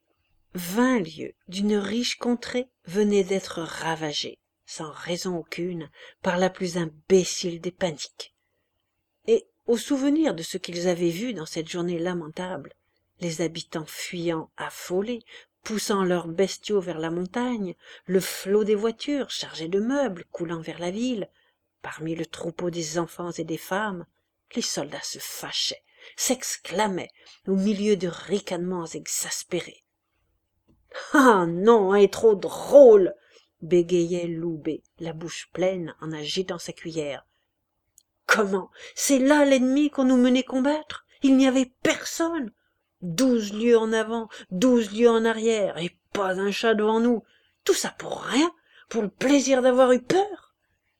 20 lieues d'une riche contrée venaient d'être ravagées, sans raison aucune, par la plus imbécile des paniques. Et, au souvenir de ce qu'ils avaient vu dans cette journée lamentable, les habitants fuyant affolés, poussant leurs bestiaux vers la montagne, le flot des voitures chargées de meubles coulant vers la ville, parmi le troupeau des enfants et des femmes, les soldats se fâchaient, s'exclamaient, au milieu de ricanements exaspérés. « Ah non, est trop drôle !» bégayait Loubet, la bouche pleine, en agitant sa cuillère. « Comment, c'est là l'ennemi qu'on nous menait combattre? Il n'y avait personne! 12 lieues en avant, 12 lieues en arrière, et pas un chat devant nous. Tout ça pour rien, pour le plaisir d'avoir eu peur. »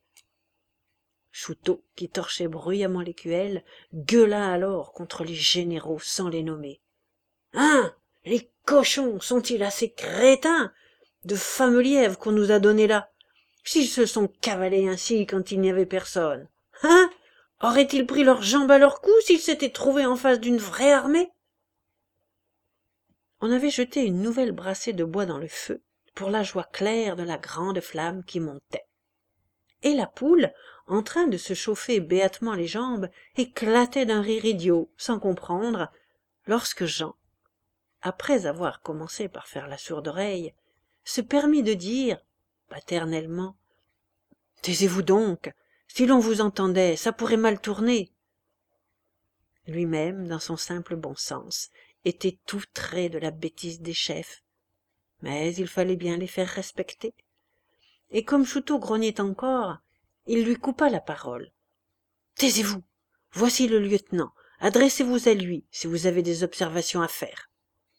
Chouteau, qui torchait bruyamment l'écuelle, gueula alors contre les généraux sans les nommer. « Hein, les cochons sont-ils assez crétins? De fameux lièvres qu'on nous a donnés là. S'ils se sont cavalés ainsi quand il n'y avait personne. Hein? Auraient-ils pris leurs jambes à leur cou s'ils s'étaient trouvés en face d'une vraie armée? » On avait jeté une nouvelle brassée de bois dans le feu, pour la joie claire de la grande flamme qui montait. Et la poule, en train de se chauffer béatement les jambes, éclatait d'un rire idiot, sans comprendre, lorsque Jean, après avoir commencé par faire la sourde oreille, se permit de dire, paternellement, « Taisez-vous donc, si l'on vous entendait, ça pourrait mal tourner. » Lui-même, dans son simple bon sens, était tout trait de la bêtise des chefs, mais il fallait bien les faire respecter. Et comme Chouteau grognait encore, il lui coupa la parole. « Taisez-vous, voici le lieutenant, adressez-vous à lui si vous avez des observations à faire. »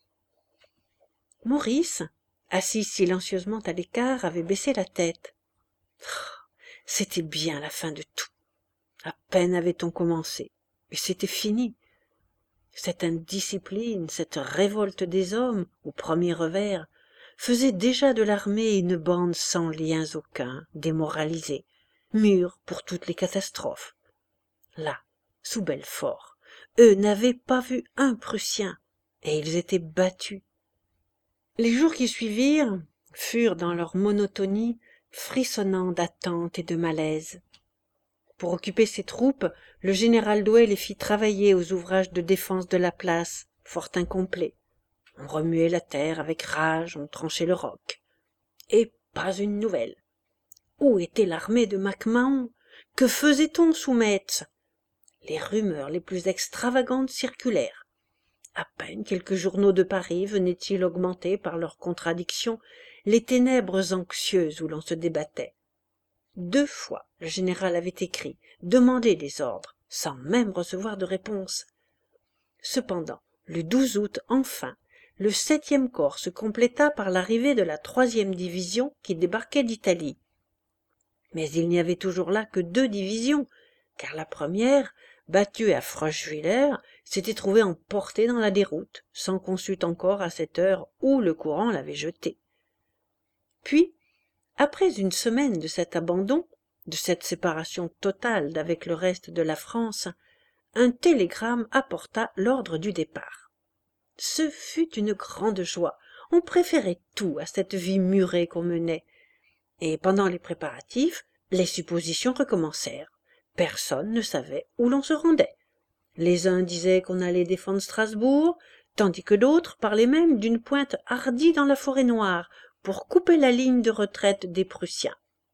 Maurice, assis silencieusement à l'écart, avait baissé la tête. C'était bien la fin de tout. À peine avait-on commencé, et c'était fini. Cette indiscipline, cette révolte des hommes, au premier revers, faisait déjà de l'armée une bande sans liens aucuns, démoralisée, mûre pour toutes les catastrophes. Là, sous Belfort, eux n'avaient pas vu un Prussien, et ils étaient battus. Les jours qui suivirent furent dans leur monotonie frissonnants d'attente et de malaise. Pour occuper ses troupes, le général Douay les fit travailler aux ouvrages de défense de la place, fort incomplets. On remuait la terre avec rage, on tranchait le roc. Et pas une nouvelle. Où était l'armée de MacMahon? Que faisait-on sous Metz? Les rumeurs les plus extravagantes circulèrent. À peine quelques journaux de Paris venaient-ils augmenter par leurs contradictions les ténèbres anxieuses où l'on se débattait. 2 fois le général avait écrit, demandé des ordres, sans même recevoir de réponse. Cependant, le 12 août, enfin, le 7e corps se compléta par l'arrivée de la 3e division qui débarquait d'Italie. Mais il n'y avait toujours là que 2 divisions, car la première, battu à Froschwiller, s'était trouvé emporté dans la déroute, sans qu'on sût encore à cette heure où le courant l'avait jeté. Puis, après une semaine de cet abandon, de cette séparation totale d'avec le reste de la France, un télégramme apporta l'ordre du départ. Ce fut une grande joie. On préférait tout à cette vie murée qu'on menait. Et pendant les préparatifs, les suppositions recommencèrent. Personne ne savait où l'on se rendait. Les uns disaient qu'on allait défendre Strasbourg, tandis que d'autres parlaient même d'une pointe hardie dans la forêt noire pour couper la ligne de retraite des Prussiens.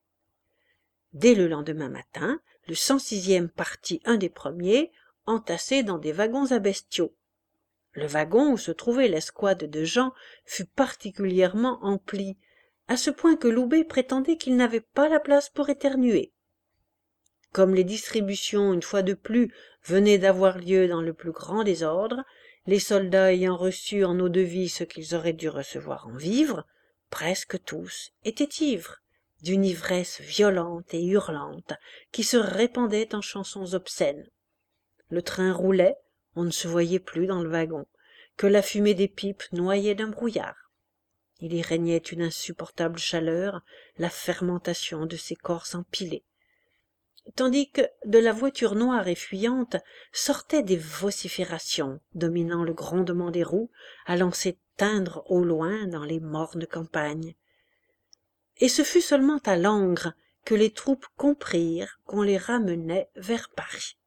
Dès le lendemain matin, le 106e partit un des premiers, entassé dans des wagons à bestiaux. Le wagon où se trouvait l'escouade de gens fut particulièrement empli, à ce point que Loubet prétendait qu'il n'avait pas la place pour éternuer. Comme les distributions, une fois de plus, venaient d'avoir lieu dans le plus grand désordre, les soldats ayant reçu en eau-de-vie ce qu'ils auraient dû recevoir en vivres, presque tous étaient ivres, d'une ivresse violente et hurlante, qui se répandait en chansons obscènes. Le train roulait, on ne se voyait plus dans le wagon, que la fumée des pipes noyait d'un brouillard. Il y régnait une insupportable chaleur, la fermentation de ces corps empilés. Tandis que de la voiture noire et fuyante sortaient des vociférations, dominant le grondement des roues, allant s'éteindre au loin dans les mornes campagnes. Et ce fut seulement à Langres que les troupes comprirent qu'on les ramenait vers Paris.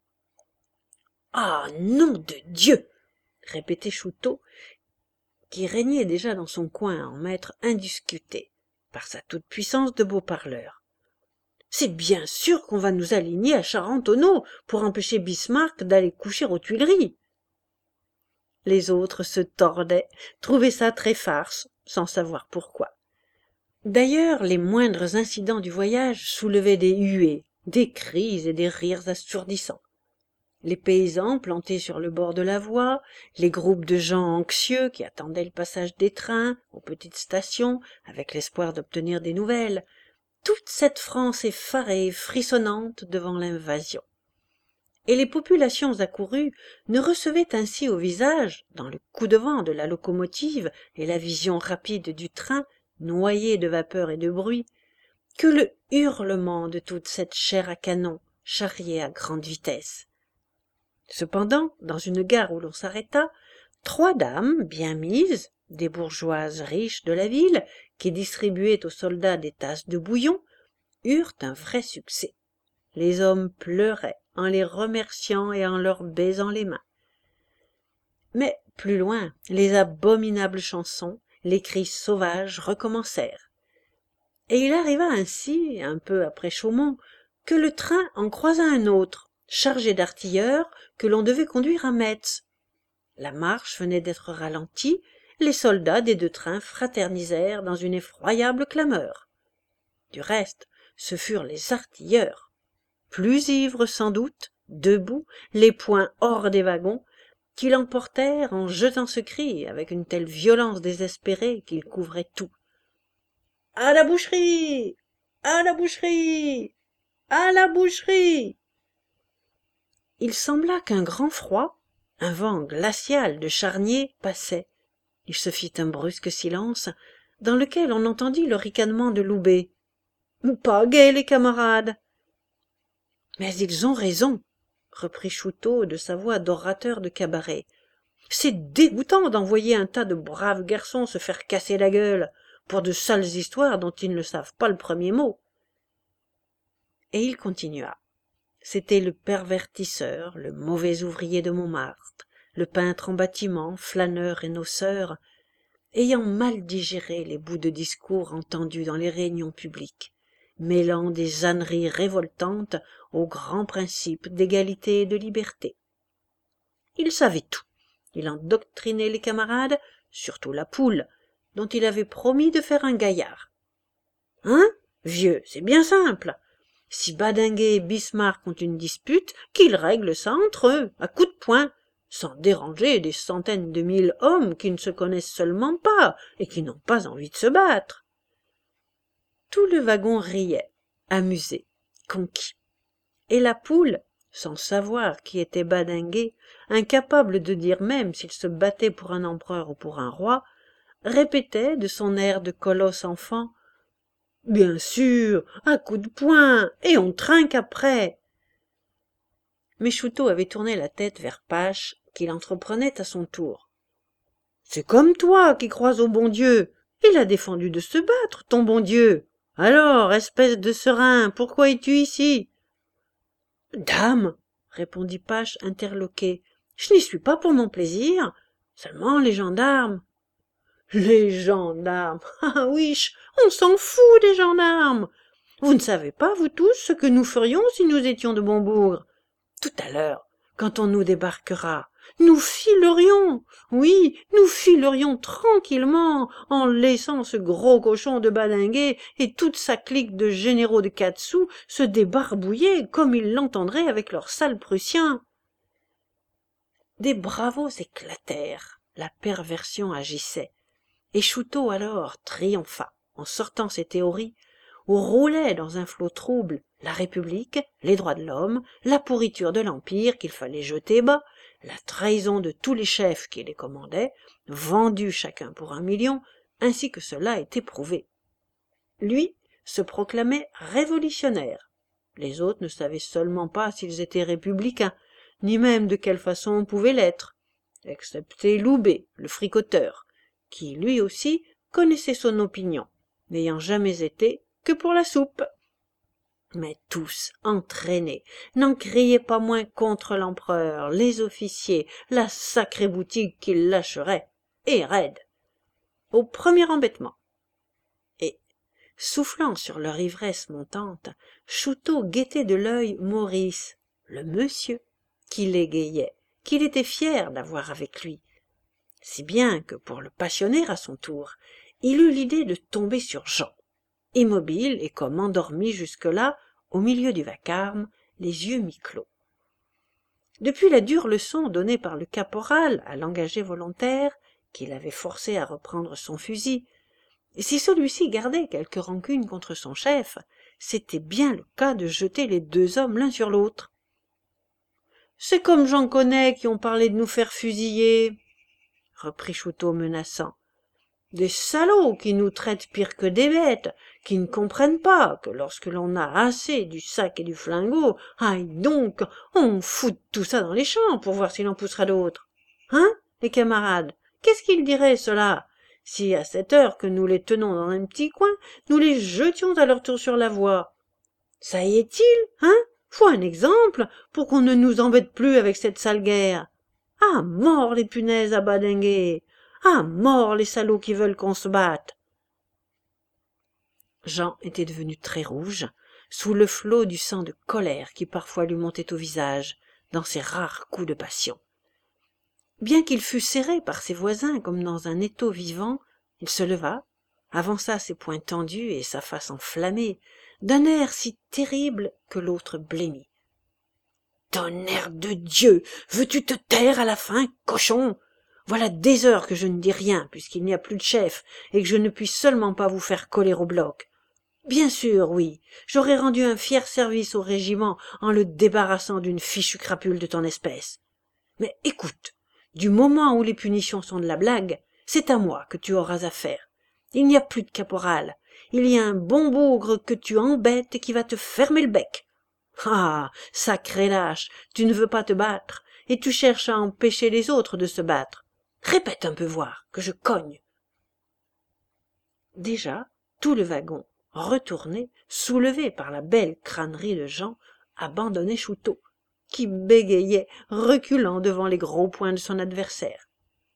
« Ah, nom de Dieu !» répétait Chouteau, qui régnait déjà dans son coin en maître indiscuté, par sa toute-puissance de beau parleur. C'est bien sûr qu'on va nous aligner à Charentonneau pour empêcher Bismarck d'aller coucher aux Tuileries. Les autres se tordaient, trouvaient ça très farce, sans savoir pourquoi. D'ailleurs, les moindres incidents du voyage soulevaient des huées, des cris et des rires assourdissants. Les paysans plantés sur le bord de la voie, les groupes de gens anxieux qui attendaient le passage des trains aux petites stations avec l'espoir d'obtenir des nouvelles, toute cette France effarée et frissonnante devant l'invasion. Et les populations accourues ne recevaient ainsi au visage, dans le coup de vent de la locomotive et la vision rapide du train, noyé de vapeur et de bruit, que le hurlement de toute cette chair à canon charriée à grande vitesse. Cependant, dans une gare où l'on s'arrêta, 3 dames bien mises, des bourgeoises riches de la ville, qui distribuaient aux soldats des tasses de bouillon, eurent un vrai succès. Les hommes pleuraient en les remerciant et en leur baisant les mains. Mais plus loin, les abominables chansons, les cris sauvages recommencèrent. Et il arriva ainsi, un peu après Chaumont, que le train en croisa un autre, chargé d'artilleurs, que l'on devait conduire à Metz. La marche venait d'être ralentie, les soldats des 2 trains fraternisèrent dans une effroyable clameur. Du reste, ce furent les artilleurs, plus ivres sans doute, debout, les poings hors des wagons, qui l'emportèrent en jetant ce cri avec une telle violence désespérée qu'il couvrait tout. « À la boucherie! À la boucherie! À la boucherie !» Il sembla qu'un grand froid, un vent glacial de charnier passait. Il se fit un brusque silence, dans lequel on entendit le ricanement de Loubet. « Pas gai, les camarades !»« Mais ils ont raison, » reprit Chouteau de sa voix d'orateur de cabaret. « C'est dégoûtant d'envoyer un tas de braves garçons se faire casser la gueule pour de sales histoires dont ils ne savent pas le premier mot. » Et il continua. C'était le pervertisseur, le mauvais ouvrier de Montmartre, le peintre en bâtiment, flâneur et noceur, ayant mal digéré les bouts de discours entendus dans les réunions publiques, mêlant des âneries révoltantes aux grands principes d'égalité et de liberté. Il savait tout. Il endoctrinait les camarades, surtout la poule, dont il avait promis de faire un gaillard. « Hein, vieux, c'est bien simple. Si Badinguet et Bismarck ont une dispute, qu'ils règlent ça entre eux, à coups de poing, sans déranger des centaines de mille hommes qui ne se connaissent seulement pas et qui n'ont pas envie de se battre. » Tout le wagon riait, amusé, conquis. Et la poule, sans savoir qui était Badinguet, incapable de dire même s'il se battait pour un empereur ou pour un roi, répétait de son air de colosse enfant: « Bien sûr, à coups de poing, et on trinque après !» Mais Chouteau avait tourné la tête vers Pache, qui l'entreprenait à son tour. « C'est comme toi qui crois au bon Dieu. Il a défendu de se battre, ton bon Dieu. Alors, espèce de serin, pourquoi es-tu ici ?»« Dame, répondit Pache interloqué, je n'y suis pas pour mon plaisir, seulement les gendarmes. » Les gendarmes, ah ouiche, on s'en fout des gendarmes. Vous ne savez pas, vous tous, ce que nous ferions si nous étions de bons bougres. Tout à l'heure, quand on nous débarquera, nous filerions, oui, nous filerions tranquillement, en laissant ce gros cochon de Badinguet et toute sa clique de généraux de 4 sous se débarbouiller comme ils l'entendraient avec leurs sales Prussiens. Des bravos éclatèrent, la perversion agissait, et Chouteau alors triompha, en sortant ses théories, où roulaient dans un flot trouble la République, les droits de l'homme, la pourriture de l'Empire qu'il fallait jeter bas, la trahison de tous les chefs qui les commandaient, vendus chacun pour 1 million, ainsi que cela était prouvé. Lui se proclamait révolutionnaire. Les autres ne savaient seulement pas s'ils étaient républicains, ni même de quelle façon on pouvait l'être, excepté Loubet, le fricoteur, qui lui aussi connaissait son opinion, n'ayant jamais été que pour la soupe. Mais tous, entraînés, n'en criaient pas moins contre l'empereur, les officiers, la sacrée boutique qu'ils lâcheraient, et raide, au premier embêtement. Et, soufflant sur leur ivresse montante, Chouteau guettait de l'œil Maurice, le monsieur, qui l'égayait, qu'il était fier d'avoir avec lui, si bien que, pour le passionner à son tour, il eut l'idée de tomber sur Jean, immobile et comme endormi jusque-là, au milieu du vacarme, les yeux mi-clos. Depuis la dure leçon donnée par le caporal à l'engagé volontaire, qui l'avait forcé à reprendre son fusil, si celui-ci gardait quelque rancune contre son chef, c'était bien le cas de jeter les 2 hommes l'un sur l'autre. « C'est comme j'en connais qui ont parlé de nous faire fusiller, » reprit Chouteau menaçant. « Des salauds qui nous traitent pire que des bêtes, qui ne comprennent pas que lorsque l'on a assez du sac et du flingot, aïe donc, on fout tout ça dans les champs pour voir s'il en poussera d'autres. Hein, les camarades, qu'est-ce qu'ils diraient, ceux-là, si à cette heure que nous les tenons dans un petit coin, nous les jetions à leur tour sur la voie? Ça y est-il, hein? Faut un exemple pour qu'on ne nous embête plus avec cette sale guerre. À mort les punaises à Badinguet! À mort les salauds qui veulent qu'on se batte !» Jean était devenu très rouge, sous le flot du sang de colère qui parfois lui montait au visage, dans ses rares coups de passion. Bien qu'il fût serré par ses voisins comme dans un étau vivant, il se leva, avança ses poings tendus et sa face enflammée, d'un air si terrible que l'autre blêmit. « Tonnerre de Dieu, veux-tu te taire à la fin, cochon? Voilà des heures que je ne dis rien, puisqu'il n'y a plus de chef, et que je ne puis seulement pas vous faire coller au bloc. Bien sûr, oui, j'aurais rendu un fier service au régiment en le débarrassant d'une fichue crapule de ton espèce. Mais écoute, du moment où les punitions sont de la blague, c'est à moi que tu auras affaire. Il n'y a plus de caporal. Il y a un bon bougre que tu embêtes et qui va te fermer le bec. Ah, sacré lâche, tu ne veux pas te battre, et tu cherches à empêcher les autres de se battre. Répète un peu voir, que je cogne. » Déjà, tout le wagon, retourné, soulevé par la belle crânerie de Jean, abandonnait Chouteau, qui bégayait, reculant devant les gros poings de son adversaire.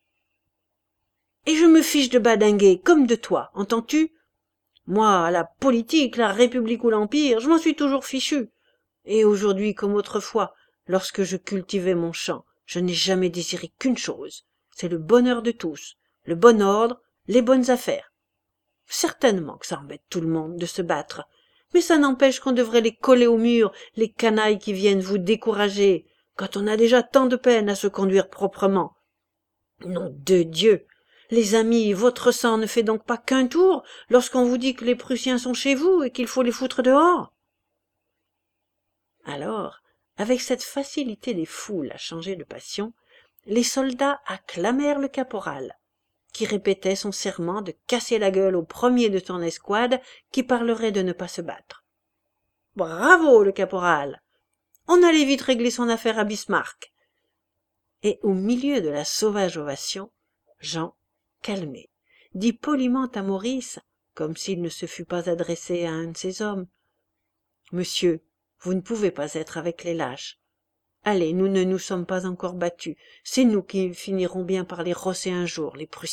« Et je me fiche de Badinguet, comme de toi, entends-tu? Moi, la politique, la République ou l'Empire, je m'en suis toujours fichu. Et aujourd'hui comme autrefois, lorsque je cultivais mon champ, je n'ai jamais désiré qu'une chose, c'est le bonheur de tous, le bon ordre, les bonnes affaires. Certainement que ça embête tout le monde de se battre, mais ça n'empêche qu'on devrait les coller au mur, les canailles qui viennent vous décourager, quand on a déjà tant de peine à se conduire proprement. Nom de Dieu! Les amis, votre sang ne fait donc pas qu'un tour lorsqu'on vous dit que les Prussiens sont chez vous et qu'il faut les foutre dehors? Alors, Avec cette facilité des foules à changer de passion, les soldats acclamèrent le caporal, qui répétait son serment de casser la gueule au premier de son escouade qui parlerait de ne pas se battre. Bravo, le caporal! On allait vite régler son affaire à Bismarck. Et au milieu de la sauvage ovation, Jean, calmé, dit poliment à Maurice, comme s'il ne se fût pas adressé à un de ses hommes: « Monsieur, vous ne pouvez pas être avec les lâches. Allez, nous ne nous sommes pas encore battus. C'est nous qui finirons bien par les rosser un jour, les Prussiens. »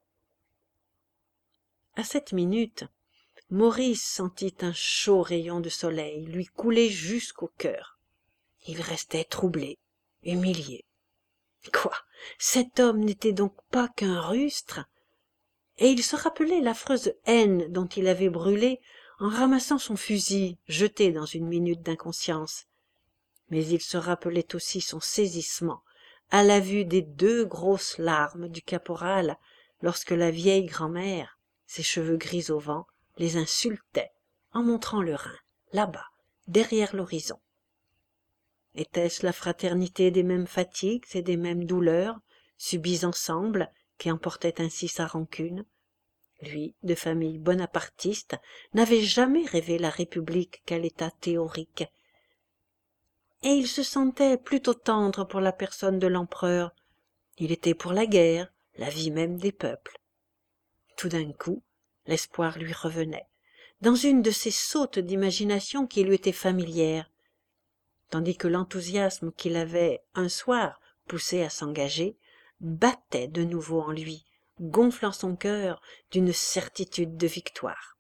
À cette minute, Maurice sentit un chaud rayon de soleil lui couler jusqu'au cœur. Il restait troublé, humilié. Quoi, cet homme n'était donc pas qu'un rustre? Et il se rappelait l'affreuse haine dont il avait brûlé en ramassant son fusil jeté dans une minute d'inconscience. Mais il se rappelait aussi son saisissement à la vue des 2 grosses larmes du caporal lorsque la vieille grand-mère, ses cheveux gris au vent, les insultait en montrant le Rhin, là-bas, derrière l'horizon. Était-ce la fraternité des mêmes fatigues et des mêmes douleurs, subies ensemble, qui emportait ainsi sa rancune? Lui, de famille bonapartiste, n'avait jamais rêvé la République qu'à l'état théorique, et il se sentait plutôt tendre pour la personne de l'empereur. Il était pour la guerre, la vie même des peuples. Tout d'un coup, l'espoir lui revenait, dans une de ces sautes d'imagination qui lui étaient familières, tandis que l'enthousiasme qui l'avait, un soir, poussé à s'engager, battait de nouveau en lui, gonflant son cœur d'une certitude de victoire.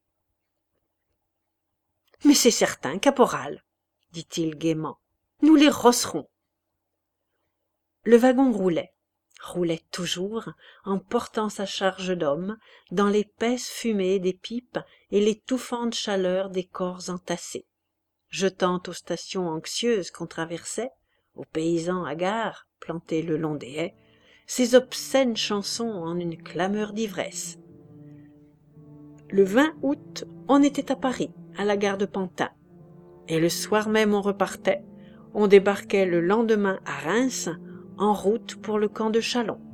« Mais c'est certain, caporal, dit-il gaiement, nous les rosserons. » Le wagon roulait toujours, en portant sa charge d'hommes, dans l'épaisse fumée des pipes et l'étouffante chaleur des corps entassés, jetant aux stations anxieuses qu'on traversait, aux paysans hagards plantés le long des haies, ces obscènes chansons en une clameur d'ivresse. Le 20 août, on était à Paris, à la gare de Pantin, et le soir même on repartait. On débarquait le lendemain à Reims, en route pour le camp de Châlons.